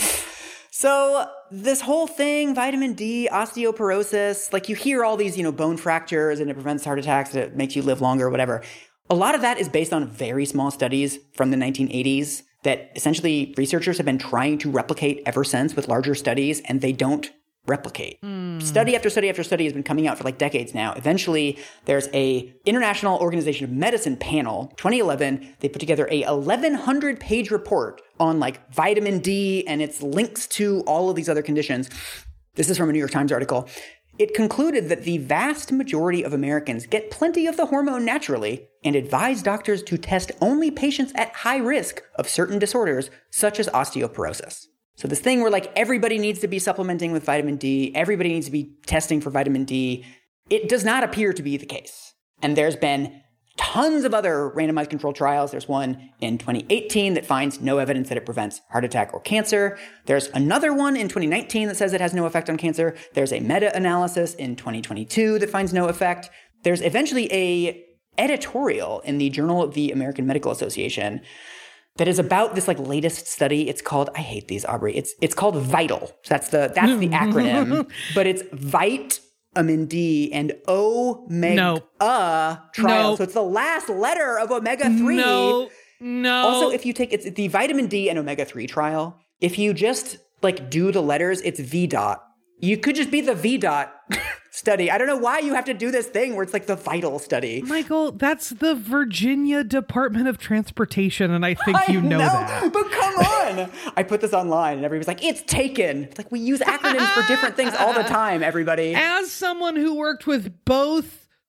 So this whole thing, vitamin D, osteoporosis, like you hear all these, you know, bone fractures and it prevents heart attacks, it makes you live longer, whatever. A lot of that is based on very small studies from the nineteen eighties that essentially researchers have been trying to replicate ever since with larger studies, and they don't replicate. Mm. Study after study after study has been coming out for like decades now. Eventually, there's a International Organization of Medicine panel, twenty eleven, they put together a eleven hundred page report on like vitamin D and its links to all of these other conditions. This is from a New York Times article. It concluded that the vast majority of Americans get plenty of the hormone naturally and advised doctors to test only patients at high risk of certain disorders, such as osteoporosis. So this thing where like everybody needs to be supplementing with vitamin D, everybody needs to be testing for vitamin D, it does not appear to be the case. And there's been tons of other randomized controlled trials. There's one in twenty eighteen that finds no evidence that it prevents heart attack or cancer. There's another one in twenty nineteen that says it has no effect on cancer. There's a meta-analysis in twenty twenty-two that finds no effect. There's eventually a editorial in the Journal of the American Medical Association that is about this like latest study. It's called, I hate these, Aubrey. It's it's called VITAL. So that's the that's the acronym, but it's Vit. Vitamin D and omega no. trial. No. So it's the last letter of omega three. No, no. Also, if you take it's the vitamin D and omega three trial, if you just like do the letters, it's V dot. You could just be the V dot study. I don't know why you have to do this thing where it's like the VITAL study. Michael, that's the Virginia Department of Transportation, and I think I you know, know that. But come on. I put this online, and everybody's like, it's taken. It's like, we use acronyms for different things all the time, everybody. As someone who worked with both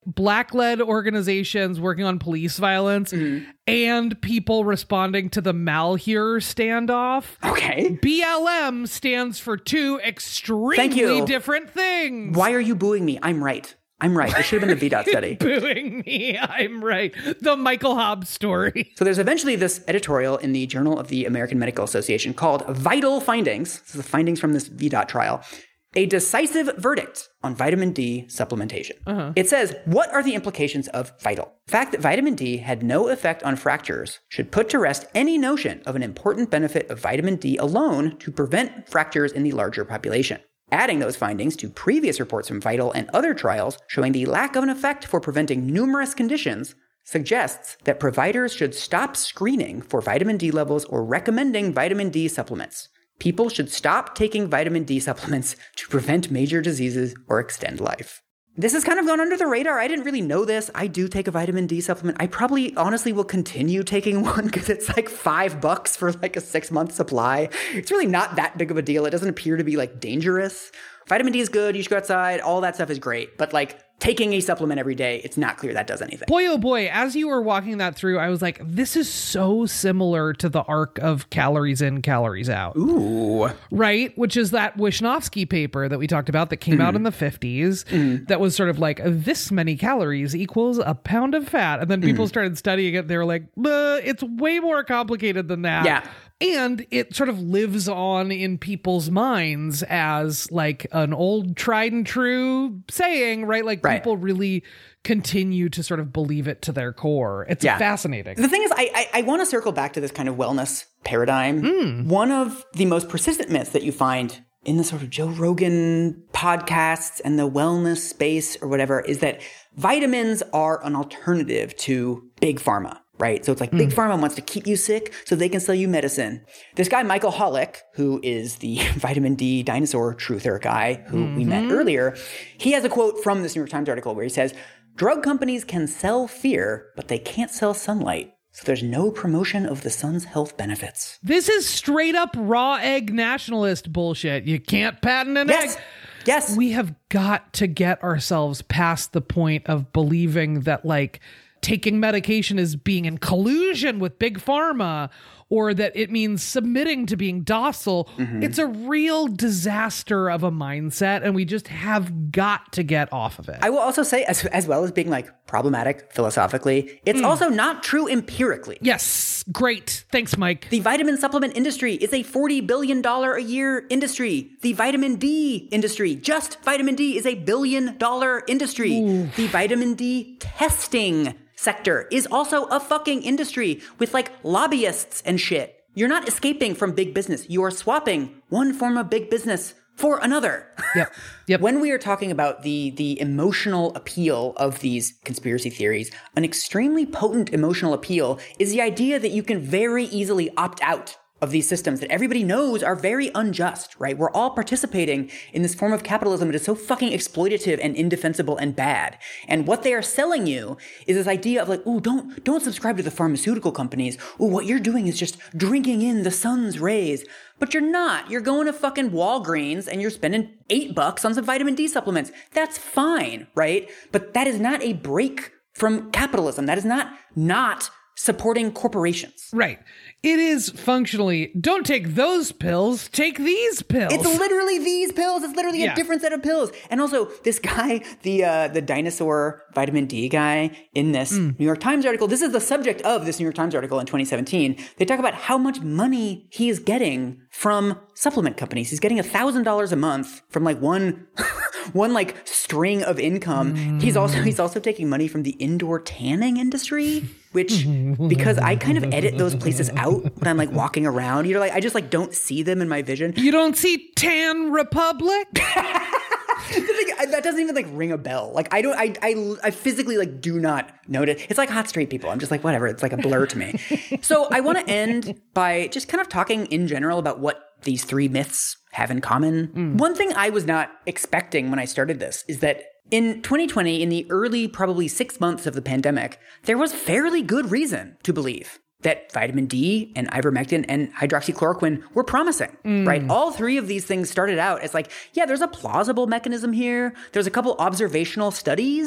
Black-led organizations working on police violence mm-hmm. and people responding to the Malheur standoff. Okay. B L M stands for two extremely different things. Why are you booing me? I'm right. I'm right. It should have been the V DOT study. Booing me. I'm right. The Michael Hobbs story. So there's eventually this editorial in the Journal of the American Medical Association called Vital Findings. This is the findings from this V DOT trial. A decisive verdict on vitamin D supplementation. Uh-huh. It says, what are the implications of vital? The fact that vitamin D had no effect on fractures should put to rest any notion of an important benefit of vitamin D alone to prevent fractures in the larger population. Adding those findings to previous reports from VITAL and other trials showing the lack of an effect for preventing numerous conditions suggests that providers should stop screening for vitamin D levels or recommending vitamin D supplements. People should stop taking vitamin D supplements to prevent major diseases or extend life. This has kind of gone under the radar. I didn't really know this. I do take a vitamin D supplement. I probably honestly will continue taking one because it's like five bucks for like a six month supply. It's really not that big of a deal. It doesn't appear to be like dangerous. Vitamin D is good. You should go outside. All that stuff is great. But like taking a supplement every day, it's not clear that does anything. Boy, oh boy, as you were walking that through, I was like, this is so similar to the arc of calories in, calories out. Ooh. Right? Which is that Wisnowski paper that we talked about that came mm. out in the fifties mm. that was sort of like, this many calories equals a pound of fat. And then people mm. started studying it. They were like, it's way more complicated than that. Yeah. And it sort of lives on in people's minds as like an old tried and true saying, right? Like right. people really continue to sort of believe it to their core. It's yeah. fascinating. The thing is, I I, I want to circle back to this kind of wellness paradigm. Mm. One of the most persistent myths that you find in the sort of Joe Rogan podcasts and the wellness space or whatever is that vitamins are an alternative to big pharma. Right? So it's like big mm. pharma wants to keep you sick so they can sell you medicine. This guy, Michael Holick, who is the vitamin D dinosaur truther guy who mm-hmm. we met earlier, he has a quote from this New York Times article where he says, drug companies can sell fear, but they can't sell sunlight. So there's no promotion of the sun's health benefits. This is straight up raw egg nationalist bullshit. You can't patent an yes. egg. Yes. We have got to get ourselves past the point of believing that like taking medication is being in collusion with big pharma or that it means submitting to being docile. Mm-hmm. It's a real disaster of a mindset, and we just have got to get off of it. I will also say, as, as well as being like problematic philosophically, it's mm. also not true empirically. Yes. Great. Thanks, Mike. The vitamin supplement industry is a forty billion dollars a year industry. The vitamin D industry, just vitamin D, is a billion dollar industry. Ooh. The vitamin D testing sector is also a fucking industry with like lobbyists and shit. You're not escaping from big business. You are swapping one form of big business for another. Yep. Yep. When we are talking about the the emotional appeal of these conspiracy theories, an extremely potent emotional appeal is the idea that you can very easily opt out of these systems that everybody knows are very unjust, right? We're all participating in this form of capitalism that is so fucking exploitative and indefensible and bad. And what they are selling you is this idea of like, ooh, don't, don't subscribe to the pharmaceutical companies. Ooh, what you're doing is just drinking in the sun's rays. But you're not. You're going to fucking Walgreens and you're spending eight bucks on some vitamin D supplements. That's fine, right? But that is not a break from capitalism. That is not not supporting corporations. Right. It is functionally, don't take those pills, take these pills. It's literally these pills. It's literally yeah. a different set of pills. And also, this guy, the uh, the dinosaur vitamin D guy in this mm. New York Times article, this is the subject of this New York Times article in twenty seventeen. They talk about how much money he is getting from supplement companies. He's getting one thousand dollars a month from like one one like string of income. Mm. He's also he's also taking money from the indoor tanning industry, which, because I kind of edit those places out when I'm like walking around, you know, like I just like don't see them in my vision. You don't see Tan Republic? That doesn't even like ring a bell. Like I don't, I, I, I physically like do not notice. It's like hot straight people. I'm just like, whatever. It's like a blur to me. So I want to end by just kind of talking in general about what these three myths have in common. Mm. One thing I was not expecting when I started this is that in twenty twenty, in the early probably six months of the pandemic, there was fairly good reason to believe that vitamin D and ivermectin and hydroxychloroquine were promising, mm. right? All three of these things started out as like, yeah, there's a plausible mechanism here. There's a couple observational studies,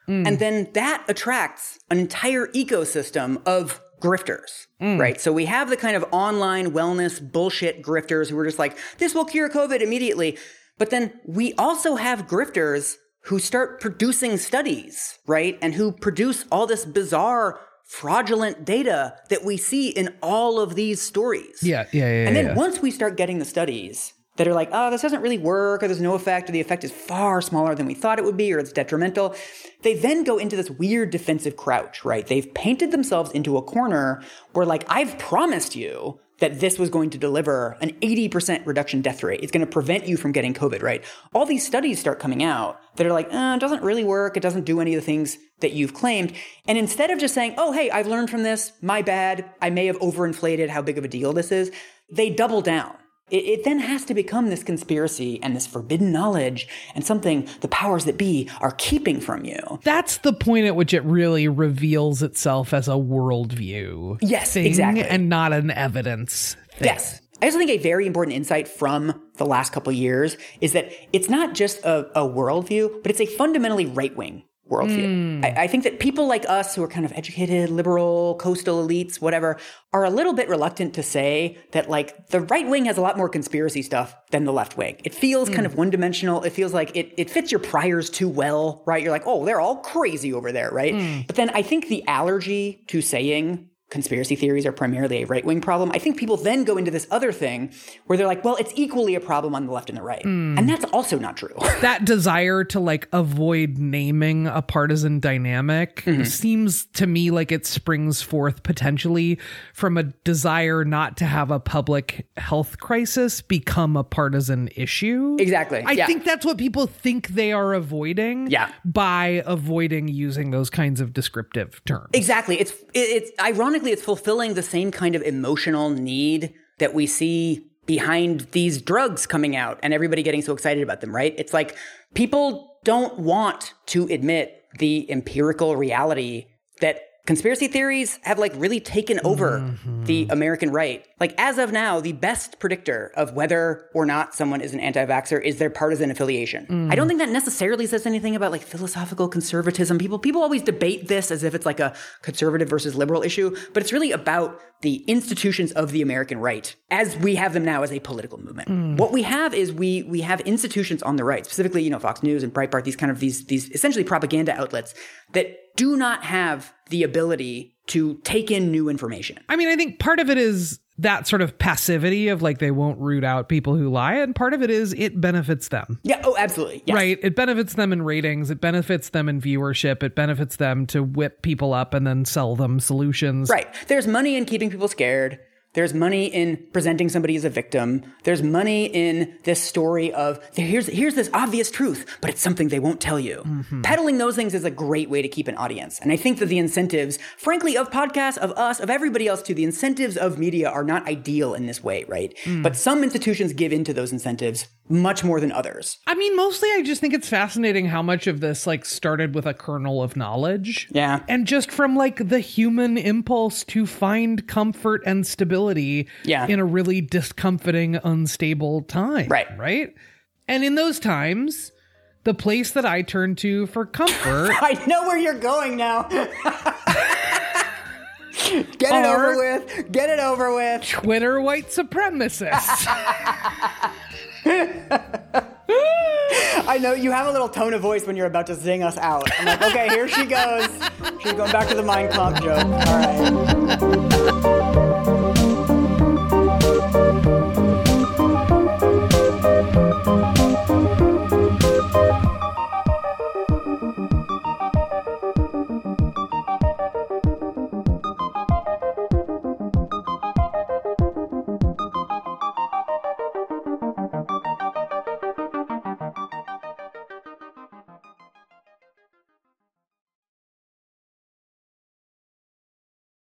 Mm. And then that attracts an entire ecosystem of grifters, mm. right? So we have the kind of online wellness bullshit grifters who are just like, this will cure COVID immediately. But then we also have grifters who start producing studies, right? And who produce all this bizarre, fraudulent data that we see in all of these stories. Yeah, yeah, yeah. And then yeah. once we start getting the studies that are like, oh, this doesn't really work, or there's no effect, or the effect is far smaller than we thought it would be, or it's detrimental, they then go into this weird defensive crouch, right? They've painted themselves into a corner where, like, I've promised you that this was going to deliver an eighty percent reduction death rate. It's going to prevent you from getting COVID, right? All these studies start coming out that are like, oh, it doesn't really work. It doesn't do any of the things that you've claimed. And instead of just saying, oh, hey, I've learned from this, my bad, I may have overinflated how big of a deal this is, they double down. It, it then has to become this conspiracy and this forbidden knowledge and something the powers that be are keeping from you. That's the point at which it really reveals itself as a worldview. Yes, thing exactly. And not an evidence thing. Yes. I also think a very important insight from the last couple of years is that it's not just a, a worldview, but it's a fundamentally right-wing worldview. Mm. I, I think that people like us who are kind of educated, liberal, coastal elites, whatever, are a little bit reluctant to say that, like, the right wing has a lot more conspiracy stuff than the left wing. It feels mm. kind of one-dimensional. It feels like it, it fits your priors too well, right? You're like, oh, they're all crazy over there, right? Mm. But then I think the allergy to saying conspiracy theories are primarily a right-wing problem, I think people then go into this other thing where they're like, well, it's equally a problem on the left and the right. Mm. And that's also not true. That desire to, like, avoid naming a partisan dynamic mm-hmm. seems to me like it springs forth potentially from a desire not to have a public health crisis become a partisan issue. Exactly. I yeah. think that's what people think they are avoiding yeah. by avoiding using those kinds of descriptive terms. Exactly. It's, it's ironic. It's fulfilling the same kind of emotional need that we see behind these drugs coming out and everybody getting so excited about them, right? It's like people don't want to admit the empirical reality that conspiracy theories have, like, really taken over mm-hmm. the American right. Like, as of now, the best predictor of whether or not someone is an anti-vaxxer is their partisan affiliation. Mm. I don't think that necessarily says anything about, like, philosophical conservatism. People people always debate this as if it's like a conservative versus liberal issue, but it's really about the institutions of the American right as we have them now as a political movement. Mm. What we have is we we have institutions on the right, specifically, you know, Fox News and Breitbart, these kind of these these essentially propaganda outlets that do not have the ability to take in new information. I mean, I think part of it is that sort of passivity of, like, they won't root out people who lie. And part of it is it benefits them. Yeah. Oh, absolutely. Yes. Right. It benefits them in ratings. It benefits them in viewership. It benefits them to whip people up and then sell them solutions. Right. There's money in keeping people scared. There's money in presenting somebody as a victim. There's money in this story of here's here's this obvious truth, but it's something they won't tell you. Mm-hmm. Peddling those things is a great way to keep an audience. And I think that the incentives, frankly, of podcasts, of us, of everybody else too, the incentives of media are not ideal in this way, right? Mm. But some institutions give into those incentives much more than others. I mean, mostly I just think it's fascinating how much of this, like, started with a kernel of knowledge. Yeah. And just from, like, the human impulse to find comfort and stability yeah. in a really discomforting, unstable time. Right. Right? And in those times, the place that I turn to for comfort... I know where you're going now. Get it over with. Get it over with. Twitter white supremacists. I know you have a little tone of voice when you're about to zing us out. I'm like, okay, here she goes. She's going back to the Mein Kampf joke. All right.